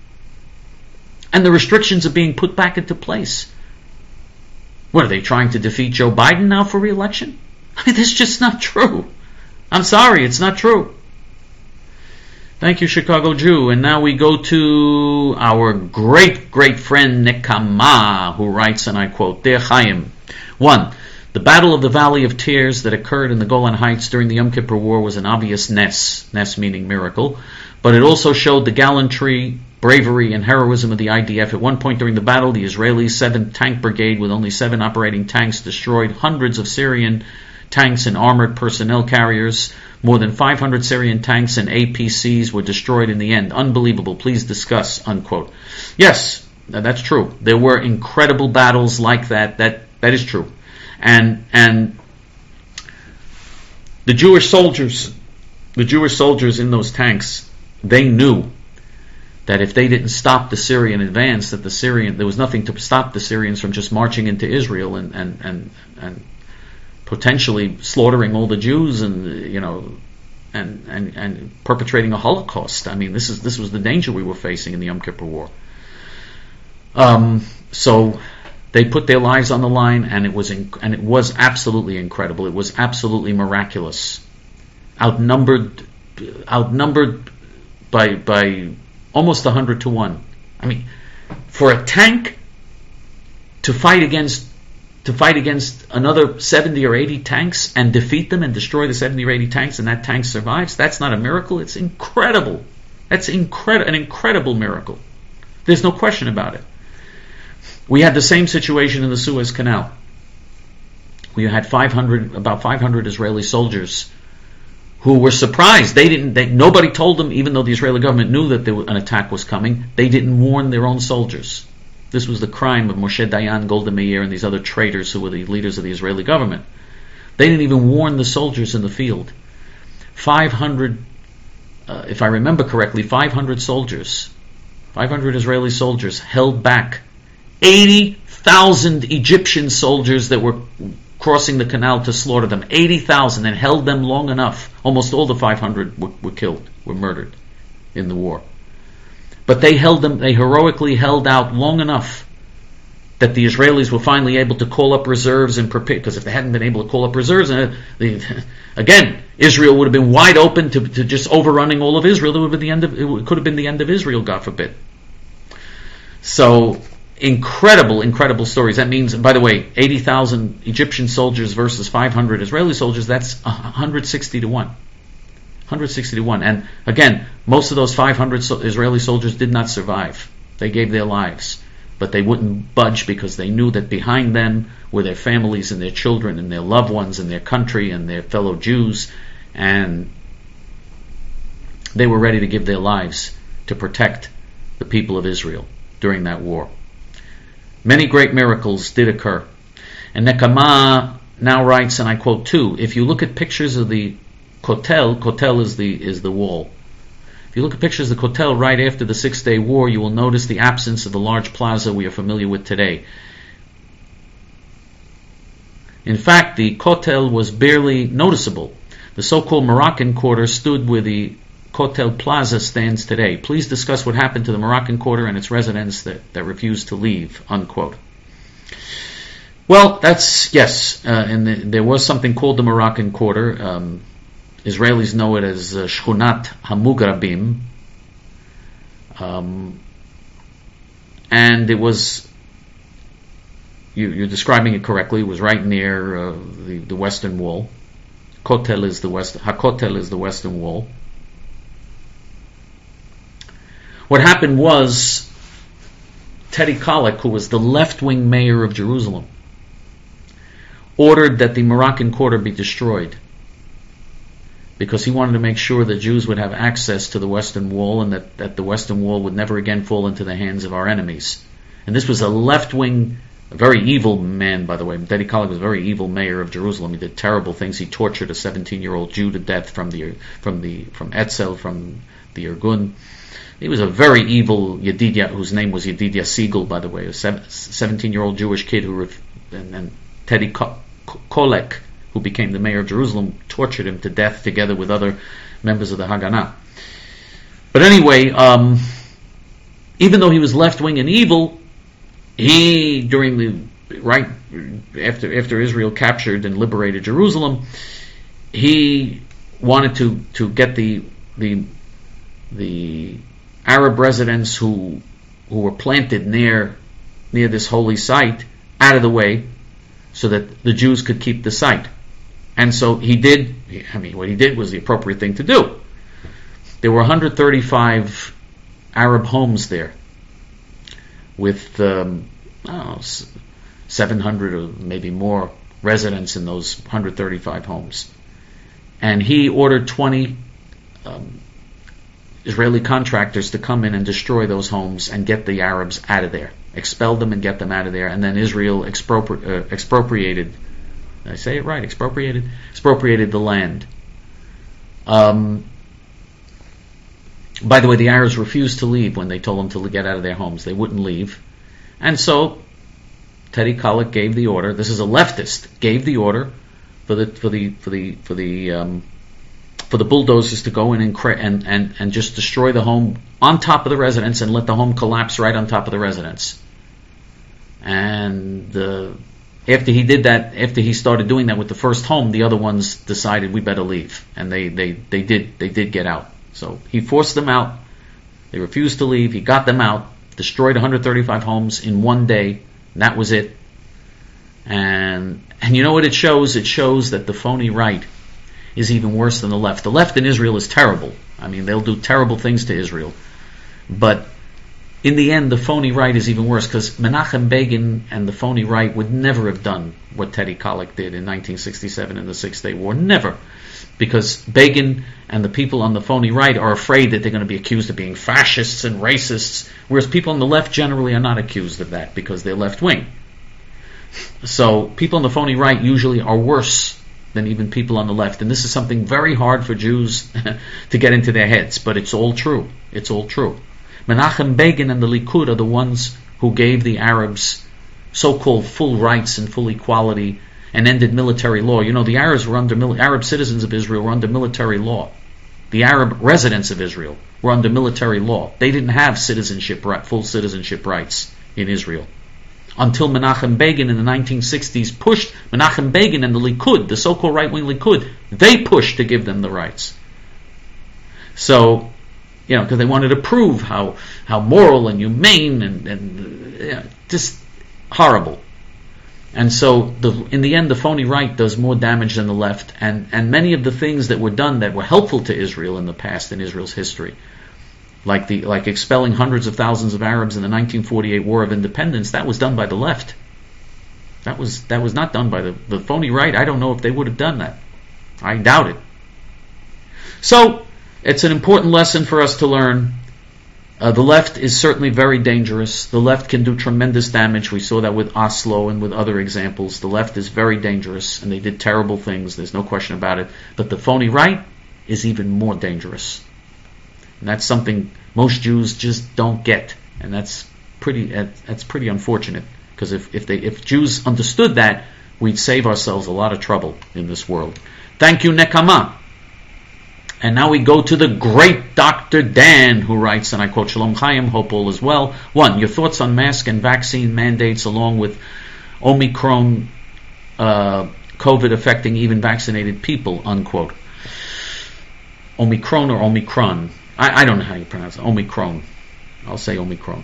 and the restrictions are being put back into place. What, are they trying to defeat Joe Biden now for re-election? That's just not true. I'm sorry, it's not true. Thank you, Chicago Jew. And now we go to our great, great friend Nekama, who writes, and I quote, Dear Chaim, 1. The Battle of the Valley of Tears that occurred in the Golan Heights during the Yom Kippur War was an obvious nes meaning miracle, but it also showed the gallantry, bravery, and heroism of the IDF. At one point during the battle, the Israeli 7th Tank Brigade, with only 7 operating tanks, destroyed hundreds of Syrian tanks and armored personnel carriers. More than 500 Syrian tanks and APCs were destroyed in the end. Unbelievable. Please discuss, unquote. Yes, that's true. There were incredible battles like that. That is true. And the Jewish soldiers in those tanks, they knew that if they didn't stop the Syrian advance, that there was nothing to stop the Syrians from just marching into Israel and potentially slaughtering all the Jews and perpetrating a Holocaust. This was the danger we were facing in the Yom Kippur War. So they put their lives on the line, and it was absolutely incredible. It was absolutely miraculous. Outnumbered by almost 100 to 1. For a tank to fight against another 70 or 80 tanks and defeat them and destroy the 70 or 80 tanks, and that tank survives, that's not a miracle. It's incredible. That's an incredible miracle. There's no question about it. We had the same situation in the Suez Canal. We had about 500 Israeli soldiers who were surprised. Nobody told them, even though the Israeli government knew that an attack was coming, they didn't warn their own soldiers. This was the crime of Moshe Dayan, Golda Meir, and these other traitors who were the leaders of the Israeli government. They didn't even warn the soldiers in the field. 500, if I remember correctly, 500 Israeli soldiers held back 80,000 Egyptian soldiers that were crossing the canal to slaughter them. 80,000, and held them long enough. Almost all the 500 were killed, were murdered in the war. But they heroically held out long enough that the Israelis were finally able to call up reserves and prepare, because if they hadn't been able to call up reserves, again, Israel would have been wide open to just overrunning all of Israel. It could have been the end of Israel, God forbid. So, incredible stories. That means, by the way, 80,000 Egyptian soldiers versus 500 Israeli soldiers, that's 160 to 1. 160 to 1. And again, most of those 500 Israeli soldiers did not survive. They gave their lives. But they wouldn't budge because they knew that behind them were their families and their children and their loved ones and their country and their fellow Jews, and they were ready to give their lives to protect the people of Israel during that war. Many great miracles did occur. And Nekama now writes, and I quote too, if you look at pictures of the Kotel is the wall. If you look at pictures of the Kotel right after the 6-Day War, you will notice the absence of the large plaza we are familiar with today. In fact, the Kotel was barely noticeable. The so-called Moroccan Quarter stood where the Kotel Plaza stands today. Please discuss what happened to the Moroccan Quarter and its residents that refused to leave, unquote. Well, that's, yes, and there was something called the Moroccan Quarter. Israelis know it as Shchunat HaMugrabim, and it was, you're describing it correctly, it was right near the Western Wall. HaKotel is the Western Wall. What happened was, Teddy Kollek, who was the left-wing mayor of Jerusalem, ordered that the Moroccan Quarter be destroyed, because he wanted to make sure that Jews would have access to the Western Wall and that the Western Wall would never again fall into the hands of our enemies. And this was a left-wing, a very evil man, by the way. Teddy Kollek was a very evil mayor of Jerusalem. He did terrible things. He tortured a 17-year-old Jew to death from Etzel, from the Irgun. He was a very evil Yedidia, whose name was Yedidia Siegel, by the way, a 17-year-old Jewish kid and Teddy Kollek, who became the mayor of Jerusalem, tortured him to death together with other members of the Haganah. But anyway, even though he was left-wing and evil, he, after Israel captured and liberated Jerusalem, he wanted to get the Arab residents who were planted near this holy site out of the way, so that the Jews could keep the site. And so what he did was the appropriate thing to do. There were 135 Arab homes there, with 700 or maybe more residents in those 135 homes. And he ordered 20 Israeli contractors to come in and destroy those homes and get the Arabs out of there. Expel them and get them out of there. And then Israel expropriated. Did I say it right? Expropriated the land. By the way, the Arabs refused to leave when they told them to get out of their homes. They wouldn't leave. And so Teddy Kollek gave the order. This is a leftist. Gave the order for the bulldozers to go in and just destroy the home on top of the residence and let the home collapse right on top of the residence. And after he did that, after he started doing that with the first home, the other ones decided we better leave, and they did get out. So he forced them out. They refused to leave. He got them out, destroyed 135 homes in one day, and that was it. And you know what it shows? It shows that the phony right is even worse than the left. The left in Israel is terrible. I mean, they'll do terrible things to Israel. But in the end, the phony right is even worse, because Menachem Begin and the phony right would never have done what Teddy Kollek did in 1967 in the Six-Day War. Never. Because Begin and the people on the phony right are afraid that they're going to be accused of being fascists and racists, whereas people on the left generally are not accused of that because they're left-wing. So people on the phony right usually are worse than even people on the left. And this is something very hard for Jews to get into their heads, but it's all true. It's all true. Menachem Begin and the Likud are the ones who gave the Arabs so-called full rights and full equality and ended military law. You know, the Arabs were Arab citizens of Israel were under military law. the Arab residents of Israel, were under military law. They didn't have full citizenship rights in Israel. Until Menachem Begin in the 1960s pushed, Menachem Begin and the Likud, the so-called right-wing Likud, they pushed to give them the rights. So, because they wanted to prove how moral and humane and just horrible. And so, in the end, the phony right does more damage than the left, and many of the things that were done that were helpful to Israel in the past, in Israel's history, like expelling hundreds of thousands of Arabs in the 1948 War of Independence, that was done by the left. That was not done by the phony right. I don't know if they would have done that. I doubt it. So, it's an important lesson for us to learn. The left is certainly very dangerous. The left can do tremendous damage. We saw that with Oslo and with other examples. The left is very dangerous, and they did terrible things. There's no question about it. But the phony right is even more dangerous. And that's something most Jews just don't get. And that's pretty unfortunate. Because if Jews understood that, we'd save ourselves a lot of trouble in this world. Thank you, Nekama. And now we go to the great Dr. Dan, who writes, and I quote, Shalom Chaim, hope all is well. 1. Your thoughts on mask and vaccine mandates along with Omicron, COVID affecting even vaccinated people, unquote. Omicron or Omicron? I don't know how you pronounce it. Omicron. I'll say Omicron.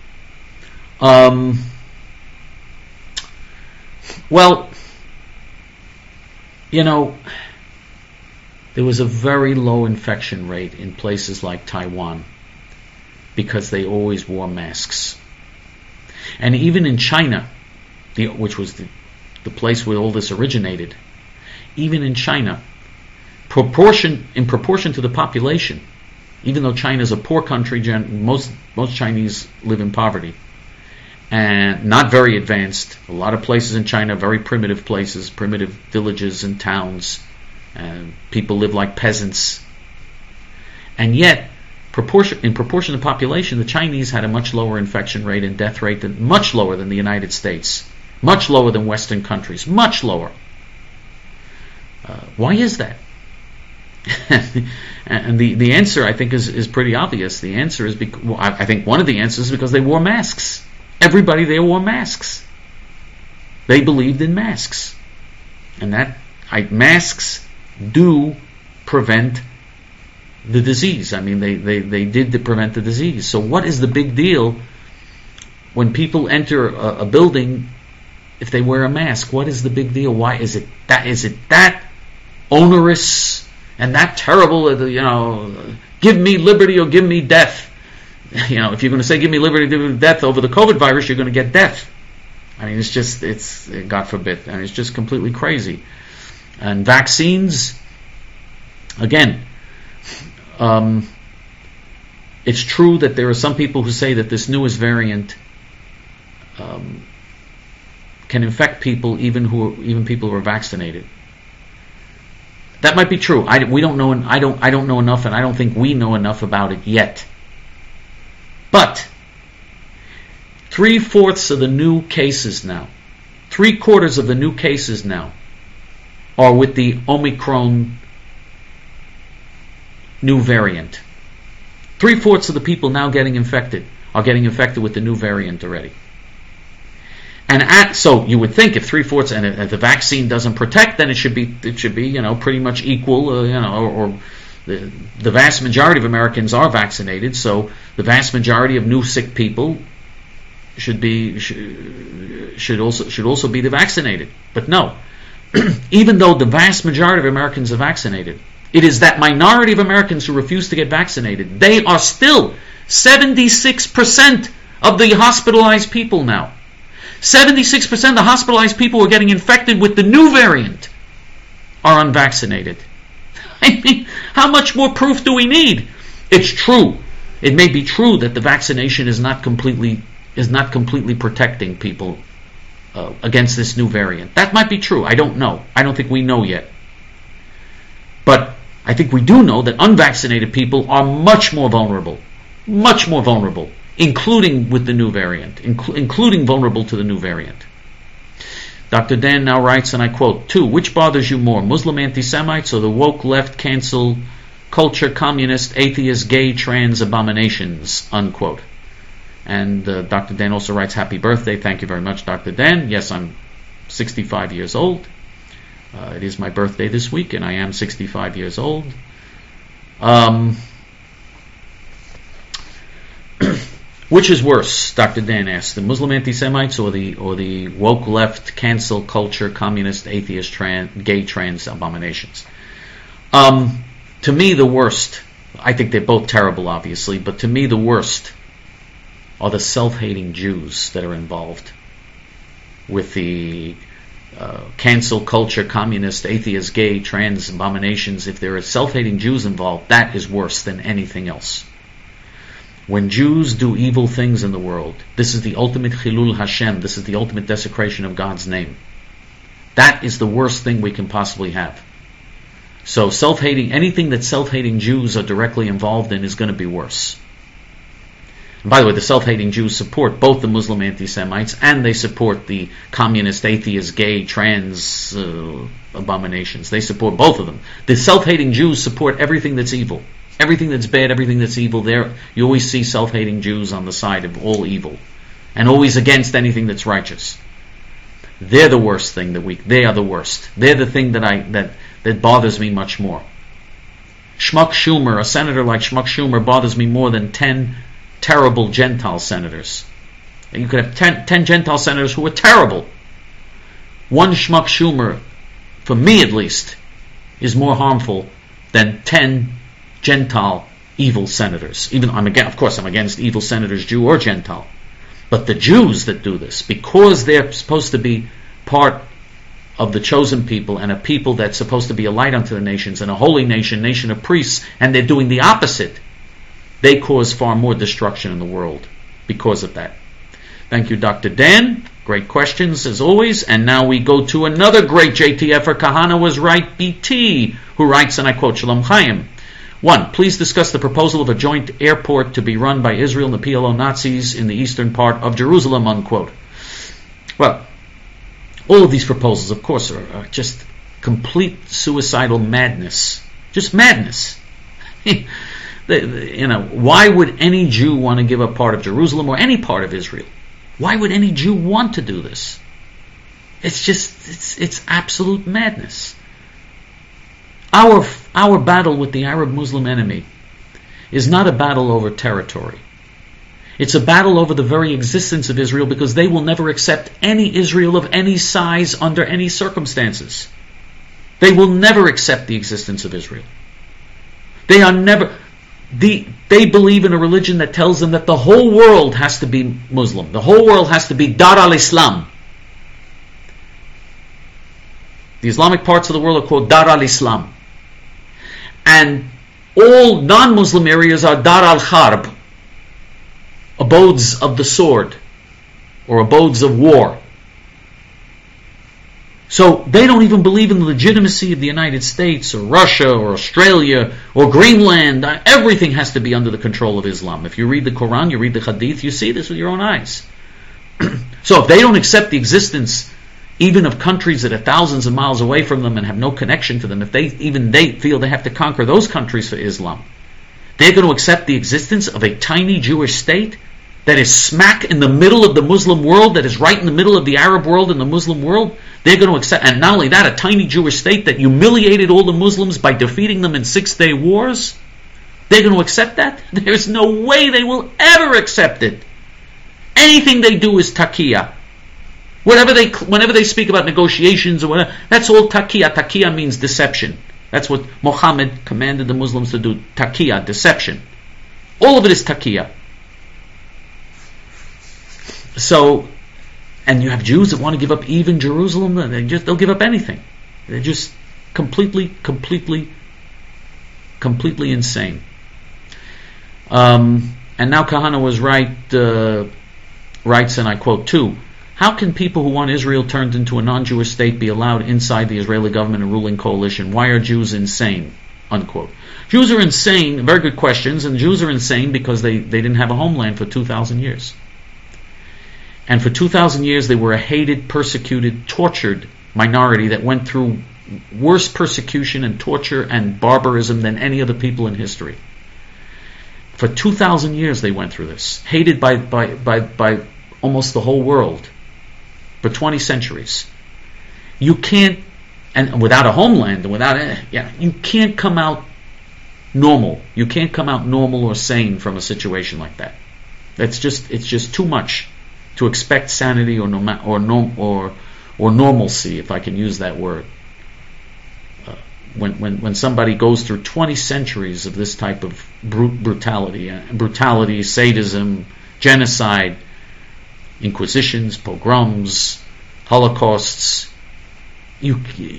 Well, there was a very low infection rate in places like Taiwan because they always wore masks. And even in China, which was the place where all this originated, even in China, in proportion to the population, even though China is a poor country, most Chinese live in poverty and not very advanced. A lot of places in China, very primitive places, primitive villages and towns. People live like peasants. And yet, in proportion to population, the Chinese had a much lower infection rate and death rate, much lower than the United States, much lower than Western countries, much lower. Why is that? And the answer, I think, is pretty obvious. The answer is, I think one of the answers is because they wore masks. Everybody there wore masks. They believed in masks. And masks do prevent the disease. I mean, they did prevent the disease. So what is the big deal when people enter a building if they wear a mask? What is the big deal? Why is it that onerous and that terrible? Give me liberty or give me death. If you're going to say give me liberty, give me death over the COVID virus, you're going to get death. I mean, it's God forbid. I mean, it's just completely crazy. And vaccines, again, it's true that there are some people who say that this newest variant can infect people, even people who are vaccinated. That might be true. We don't know. I don't know enough, and I don't think we know enough about it yet. But 3/4 of the new cases now, 3/4 of the new cases now, are with the Omicron new variant. 3/4 of the people now getting infected are getting infected with the new variant already. And so you would think if 3/4, and if the vaccine doesn't protect, then it should be pretty much equal, or the vast majority of Americans are vaccinated, so the vast majority of new sick people should also be the vaccinated. But no. Even though the vast majority of Americans are vaccinated, it is that minority of Americans who refuse to get vaccinated. They are still 76% of the hospitalized people now. 76% of the hospitalized people who are getting infected with the new variant are unvaccinated. I mean, how much more proof do we need? It's true. It may be true that the vaccination is not completely protecting people against this new variant. That might be true. I don't know. I don't think we know yet. But I think we do know that unvaccinated people are much more vulnerable, including with the new variant, including vulnerable to the new variant. Dr. Dan now writes, and I quote, 2, which bothers you more, Muslim anti-Semites or the woke left cancel culture, communist, atheist, gay, trans abominations, unquote. And Dr. Dan also writes, happy birthday. Thank you very much, Dr. Dan. Yes, I'm 65 years old. It is my birthday this week, and I am 65 years old. Which is worse, Dr. Dan asks, the Muslim anti-Semites or the woke left, cancel culture, communist, atheist, gay, trans abominations? To me, the worst, I think they're both terrible, obviously, but to me, the worst are the self-hating Jews that are involved with the cancel culture, communist, atheist, gay, trans abominations. If there are self-hating Jews involved, that is worse than anything else. When Jews do evil things in the world, this is the ultimate Chilul Hashem, this is the ultimate desecration of God's name. That is the worst thing we can possibly have. So self-hating, anything that self-hating Jews are directly involved in is going to be worse. And by the way, the self-hating Jews support both the Muslim anti-Semites and they support the communist, atheist, gay, trans abominations. They support both of them. The self-hating Jews support everything that's evil. Everything that's bad, everything that's evil, there you always see self-hating Jews on the side of all evil, and always against anything that's righteous. They're the worst thing they are the worst. They're the thing that bothers me much more. Schmuck Schumer, a senator like Schmuck Schumer, bothers me more than 10 terrible Gentile senators. And you could have 10 Gentile senators who are terrible. One Schmuck Schumer, for me at least, is more harmful than 10 Gentile evil senators. I'm against evil senators, Jew or Gentile. But the Jews that do this, because they're supposed to be part of the chosen people and a people that's supposed to be a light unto the nations and a holy nation of priests, and they're doing the opposite, they cause far more destruction in the world because of that. Thank you, Dr. Dan. Great questions as always. And now we go to another great JTFer, Kahana was right, BT, who writes, and I quote, Shalom Chaim. 1. Please discuss the proposal of a joint airport to be run by Israel and the PLO Nazis in the eastern part of Jerusalem, unquote. Well, all of these proposals, of course, are just complete suicidal madness. Just madness. Why would any Jew want to give up part of Jerusalem or any part of Israel? Why would any Jew want to do this? It's absolute madness. Our battle with the Arab Muslim enemy is not a battle over territory. It's a battle over the very existence of Israel, because they will never accept any Israel of any size under any circumstances. They will never accept the existence of Israel. They believe in a religion that tells them that the whole world has to be Muslim. The whole world has to be Dar al-Islam. The Islamic parts of the world are called Dar al-Islam. And all non-Muslim areas are Dar al-Harb, abodes of the sword, or abodes of war. So they don't even believe in the legitimacy of the United States, or Russia, or Australia, or Greenland. Everything has to be under the control of Islam. If you read the Quran, you read the Hadith, you see this with your own eyes. So if they don't accept the existence even of countries that are thousands of miles away from them and have no connection to them, if they feel they have to conquer those countries for Islam, they're going to accept the existence of a tiny Jewish state that is smack in the middle of the Muslim world, that is right in the middle of the Arab world and the Muslim world. They're going to accept, and not only that, a tiny Jewish state that humiliated all the Muslims by defeating them in 6-day wars. They're going to accept that? There's no way they will ever accept it. Anything they do is taqiyya. Whenever they speak about negotiations or whatever, that's all taqiyya. Taqiyya means deception. That's what Muhammad commanded the Muslims to do. Taqiyya, deception. All of it is taqiyya. So, and you have Jews that want to give up even Jerusalem. They'll give up anything. They're just completely insane. And now Kahana was writes, and I quote, 2. How can people who want Israel turned into a non-Jewish state be allowed inside the Israeli government and ruling coalition? Why are Jews insane? Unquote. Jews are insane, very good questions, and Jews are insane because they didn't have a homeland for 2,000 years. And for 2,000 years they were a hated, persecuted, tortured minority that went through worse persecution and torture and barbarism than any other people in history. For 2,000 years they went through this, hated by almost the whole world for 20 centuries. You can't, and without a homeland, and without, you can't come out normal. You can't come out normal or sane from a situation like that. It's just too much to expect sanity or normalcy, if I can use that word. When somebody goes through 20 centuries of this type of brutality, sadism, genocide, inquisitions, pogroms, holocausts, you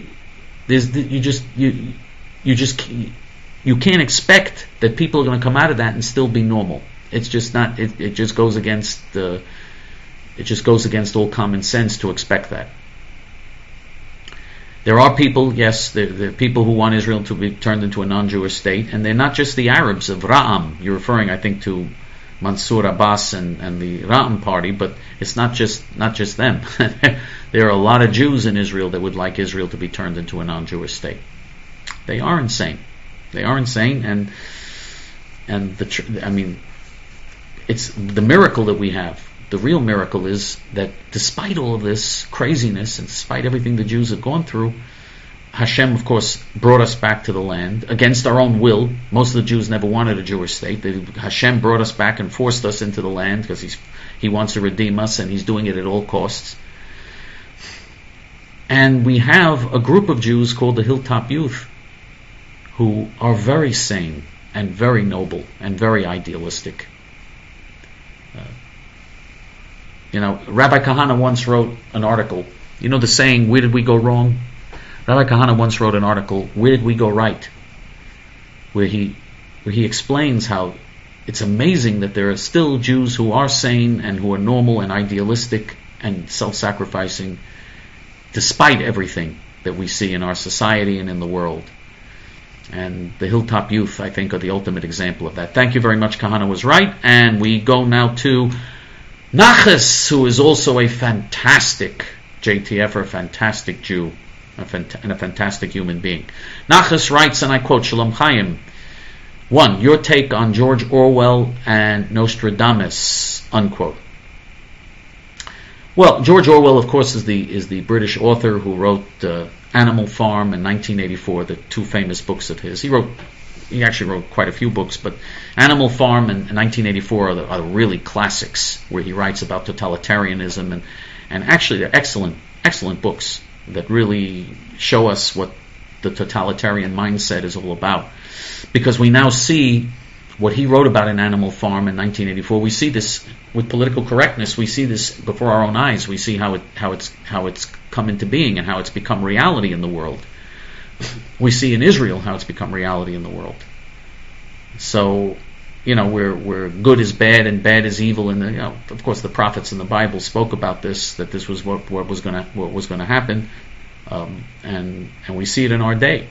can't expect that people are going to come out of that and still be normal. It's just not. It just goes against all common sense to expect that. There are people, yes, there are people who want Israel to be turned into a non-Jewish state, and they're not just the Arabs of Ra'am. You're referring, I think, to Mansour Abbas and the Ra'am party, but it's not just them. There are a lot of Jews in Israel that would like Israel to be turned into a non-Jewish state. They are insane. They are insane, and it's the miracle that we have. The real miracle is that despite all of this craziness and despite everything the Jews have gone through, Hashem, of course, brought us back to the land against our own will. Most of the Jews never wanted a Jewish state. Hashem brought us back and forced us into the land because He wants to redeem us, and He's doing it at all costs. And we have a group of Jews called the Hilltop Youth who are very sane and very noble and very idealistic. Rabbi Kahana once wrote an article. You know the saying, where did we go wrong? Rabbi Kahana once wrote an article, where did we go right? Where he explains how it's amazing that there are still Jews who are sane and who are normal and idealistic and self-sacrificing despite everything that we see in our society and in the world. And the Hilltop Youth, I think, are the ultimate example of that. Thank you very much. Kahana was right. And we go now to Nachas, who is also a fantastic JTF, or a fantastic Jew, and a fantastic human being. Nachas writes, and I quote, Shalom Chaim. 1. Your take on George Orwell and Nostradamus, unquote. Well, George Orwell, of course, is the British author who wrote Animal Farm and 1984, the two famous books of his. He actually wrote quite a few books, but Animal Farm and 1984 are the really classics, where he writes about totalitarianism, and actually they're excellent books that really show us what the totalitarian mindset is all about. Because we now see what he wrote about in Animal Farm in 1984. We see this with political correctness. We see this before our own eyes. We see how it's come into being and how it's become reality in the world. We see in Israel how it's become reality in the world. So, where good is bad and bad is evil, and of course the prophets in the Bible spoke about this, that this was what was going to happen, and we see it in our day.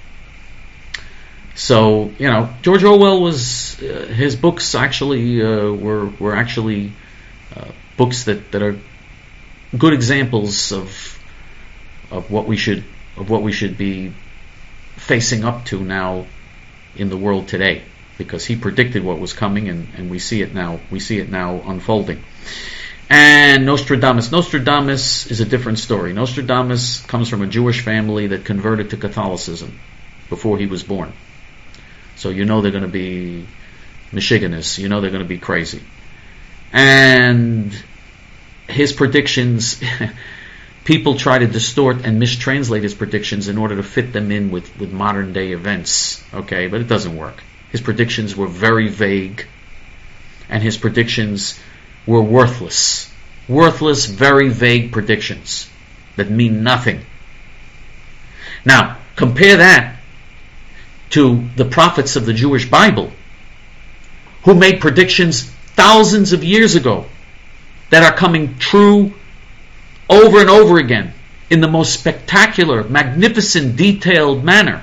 So, George Orwell was his books actually were actually books that are good examples of what we should be facing up to now in the world today, because he predicted what was coming, and we see it now unfolding. And Nostradamus is a different story. Nostradamus comes from a Jewish family that converted to Catholicism before he was born. So they're going to be Michiganists, they're going to be crazy. And his predictions, people try to distort and mistranslate his predictions in order to fit them in with modern day events. Okay, but it doesn't work. His predictions were very vague, and his predictions were worthless. Worthless, very vague predictions that mean nothing. Now, compare that to the prophets of the Jewish Bible, who made predictions thousands of years ago that are coming true over and over again in the most spectacular, magnificent, detailed manner.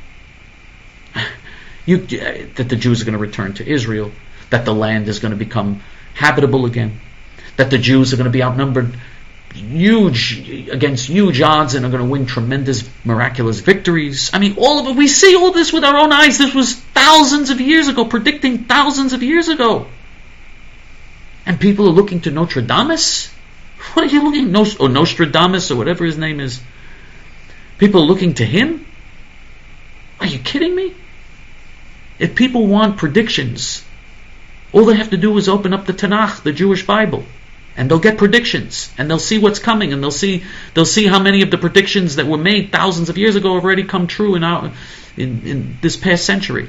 That the Jews are going to return to Israel, that the land is going to become habitable again, that the Jews are going to be outnumbered against huge odds and are going to win tremendous, miraculous victories. I mean, all of it. We see all this with our own eyes. This was thousands of years ago, predicting thousands of years ago. And people are looking to Nostradamus? What are you looking? Or Nostradamus, or whatever his name is. People are looking to him? Are you kidding me? If people want predictions, all they have to do is open up the Tanakh, the Jewish Bible, and they'll get predictions, and they'll see what's coming, and they'll see how many of the predictions that were made thousands of years ago have already come true in this past century.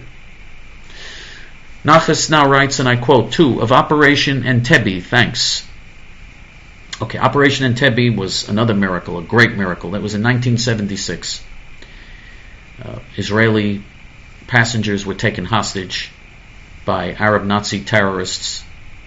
Nachas now writes, and I quote, 2, of Operation Entebbe, thanks. Okay, Operation Entebbe was another miracle, a great miracle. That was in 1976. Israeli passengers were taken hostage by Arab Nazi terrorists,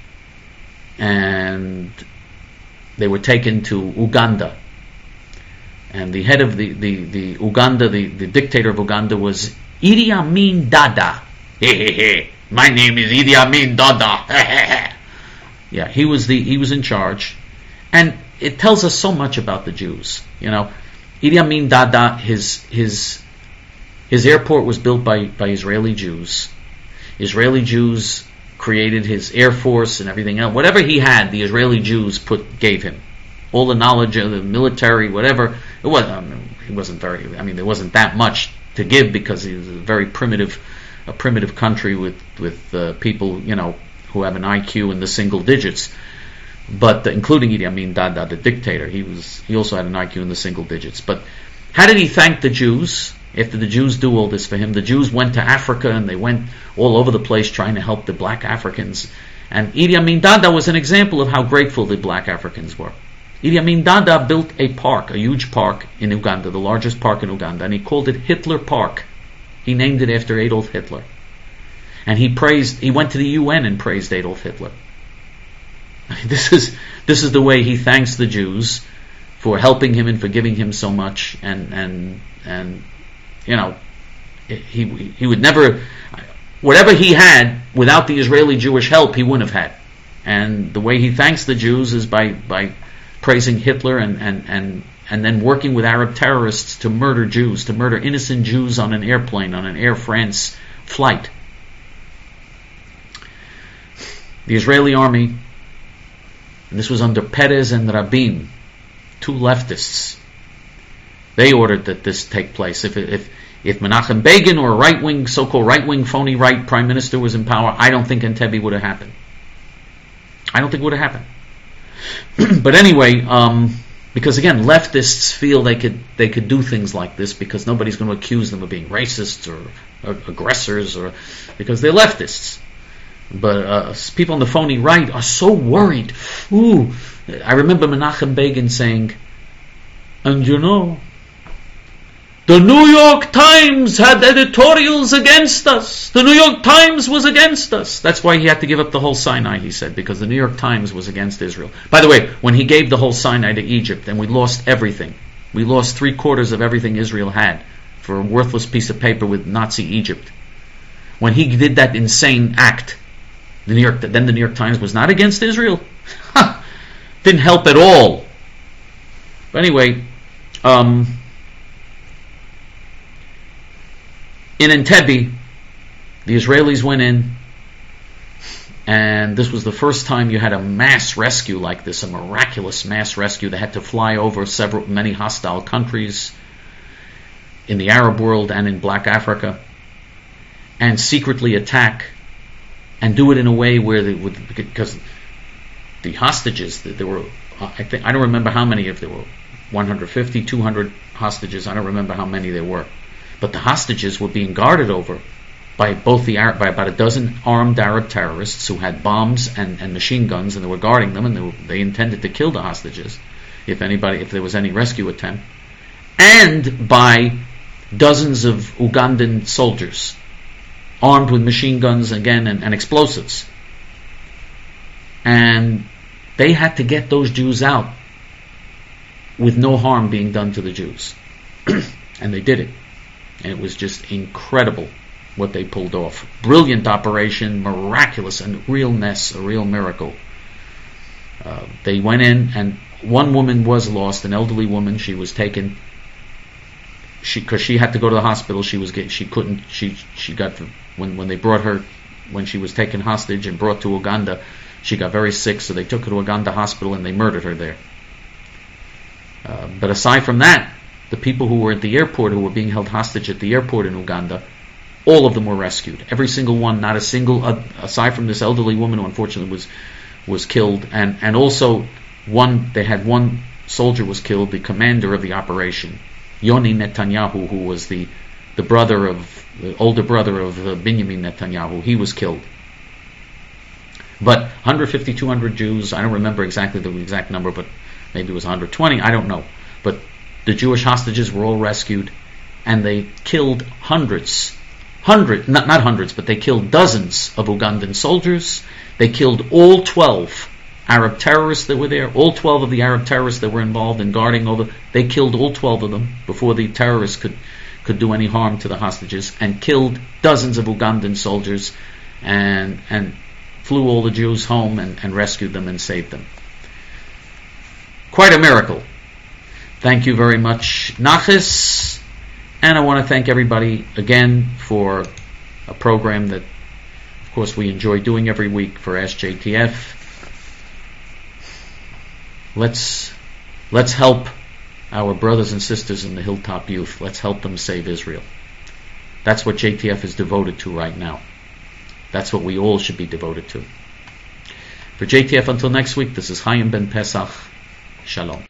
and they were taken to Uganda. And the head of the Uganda, the dictator of Uganda, was Idi Amin Dada. My name is Idi Amin Dada. Yeah, he was in charge. And it tells us so much about the Jews. You know, Idi Amin Dada, his airport was built by Israeli Jews. Israeli Jews created his air force and everything else. Whatever he had, the Israeli Jews gave him. All the knowledge of the military, whatever. It wasn't there wasn't that much to give because he was a primitive country with people, you know, who have an IQ in the single digits. But including Idi Amin Dada, the dictator, he also had an IQ in the single digits. But how did he thank the Jews? After the Jews do all this for him, the Jews went to Africa and they went all over the place trying to help the black Africans. And Idi Amin Dada was an example of how grateful the black Africans were. Idi Amin Dada built a park, a huge park in Uganda, the largest park in Uganda, and he called it Hitler Park. He named it after Adolf Hitler. And he went to the UN and praised Adolf Hitler. This is the way he thanks the Jews for helping him and for giving him so much, and you know, he would never, whatever he had without the Israeli Jewish help, he wouldn't have had. And the way he thanks the Jews is by praising Hitler and then working with Arab terrorists to murder Jews, to murder innocent Jews on an airplane, on an Air France flight. The Israeli army, and this was under Peres and Rabin, 2 leftists, they ordered that this take place. If Menachem Begin or a right-wing, so-called right-wing, phony right prime minister was in power, I don't think Entebbe would have happened. I don't think it would have happened. But anyway, because again, leftists feel they could do things like this because nobody's going to accuse them of being racists or aggressors, or because they're leftists. But people on the phony right are so worried. Ooh, I remember Menachem Begin saying, and you know, the New York Times had editorials against us. The New York Times was against us. That's why he had to give up the whole Sinai, he said, because the New York Times was against Israel. By the way, when he gave the whole Sinai to Egypt, and we lost everything. We lost 3/4 of everything Israel had for a worthless piece of paper with Nazi Egypt. When he did that insane act, the New York Times was not against Israel. Didn't help at all. But anyway, in Entebbe, the Israelis went in, and this was the first time you had a mass rescue like this, a miraculous mass rescue. They had to fly over many hostile countries in the Arab world and in Black Africa, and secretly attack, and do it in a way where they would, because the hostages, there were, I don't remember how many, if there were 150, 200 hostages, I don't remember how many there were. But the hostages were being guarded over by by about a dozen armed Arab terrorists who had bombs and machine guns, and they were guarding them, and they intended to kill the hostages if there was any rescue attempt, and by dozens of Ugandan soldiers armed with machine guns again and explosives. And they had to get those Jews out with no harm being done to the Jews. And they did it. And it was just incredible what they pulled off. Brilliant operation, miraculous, and real mess, a real miracle. They went in, and one woman was lost, an elderly woman. She was taken. Because she had to go to the hospital. When they brought her, when she was taken hostage and brought to Uganda, she got very sick. So they took her to Uganda hospital and they murdered her there. But aside from that, the people who were at the airport, who were being held hostage at the airport in Uganda, all of them were rescued. Every single one, not a single, aside from this elderly woman who unfortunately was killed, and also they had one soldier was killed, the commander of the operation, Yoni Netanyahu, who was the older brother of Benjamin Netanyahu. He was killed. But 150, 200 Jews, I don't remember exactly the exact number, but maybe it was 120, I don't know. But the Jewish hostages were all rescued, and they killed not hundreds, but they killed dozens of Ugandan soldiers. They killed all 12 Arab terrorists that were there, all 12 of the Arab terrorists that were involved in guarding over. They killed all 12 of them before the terrorists could do any harm to the hostages, and killed dozens of Ugandan soldiers, and flew all the Jews home and rescued them and saved them. Quite a miracle. Thank you very much, Nachis. And I want to thank everybody again for a program that, of course, we enjoy doing every week for SJTF. Let's help our brothers and sisters in the Hilltop Youth. Let's help them save Israel. That's what JTF is devoted to right now. That's what we all should be devoted to. For JTF, until next week, this is Chaim Ben Pesach. Shalom.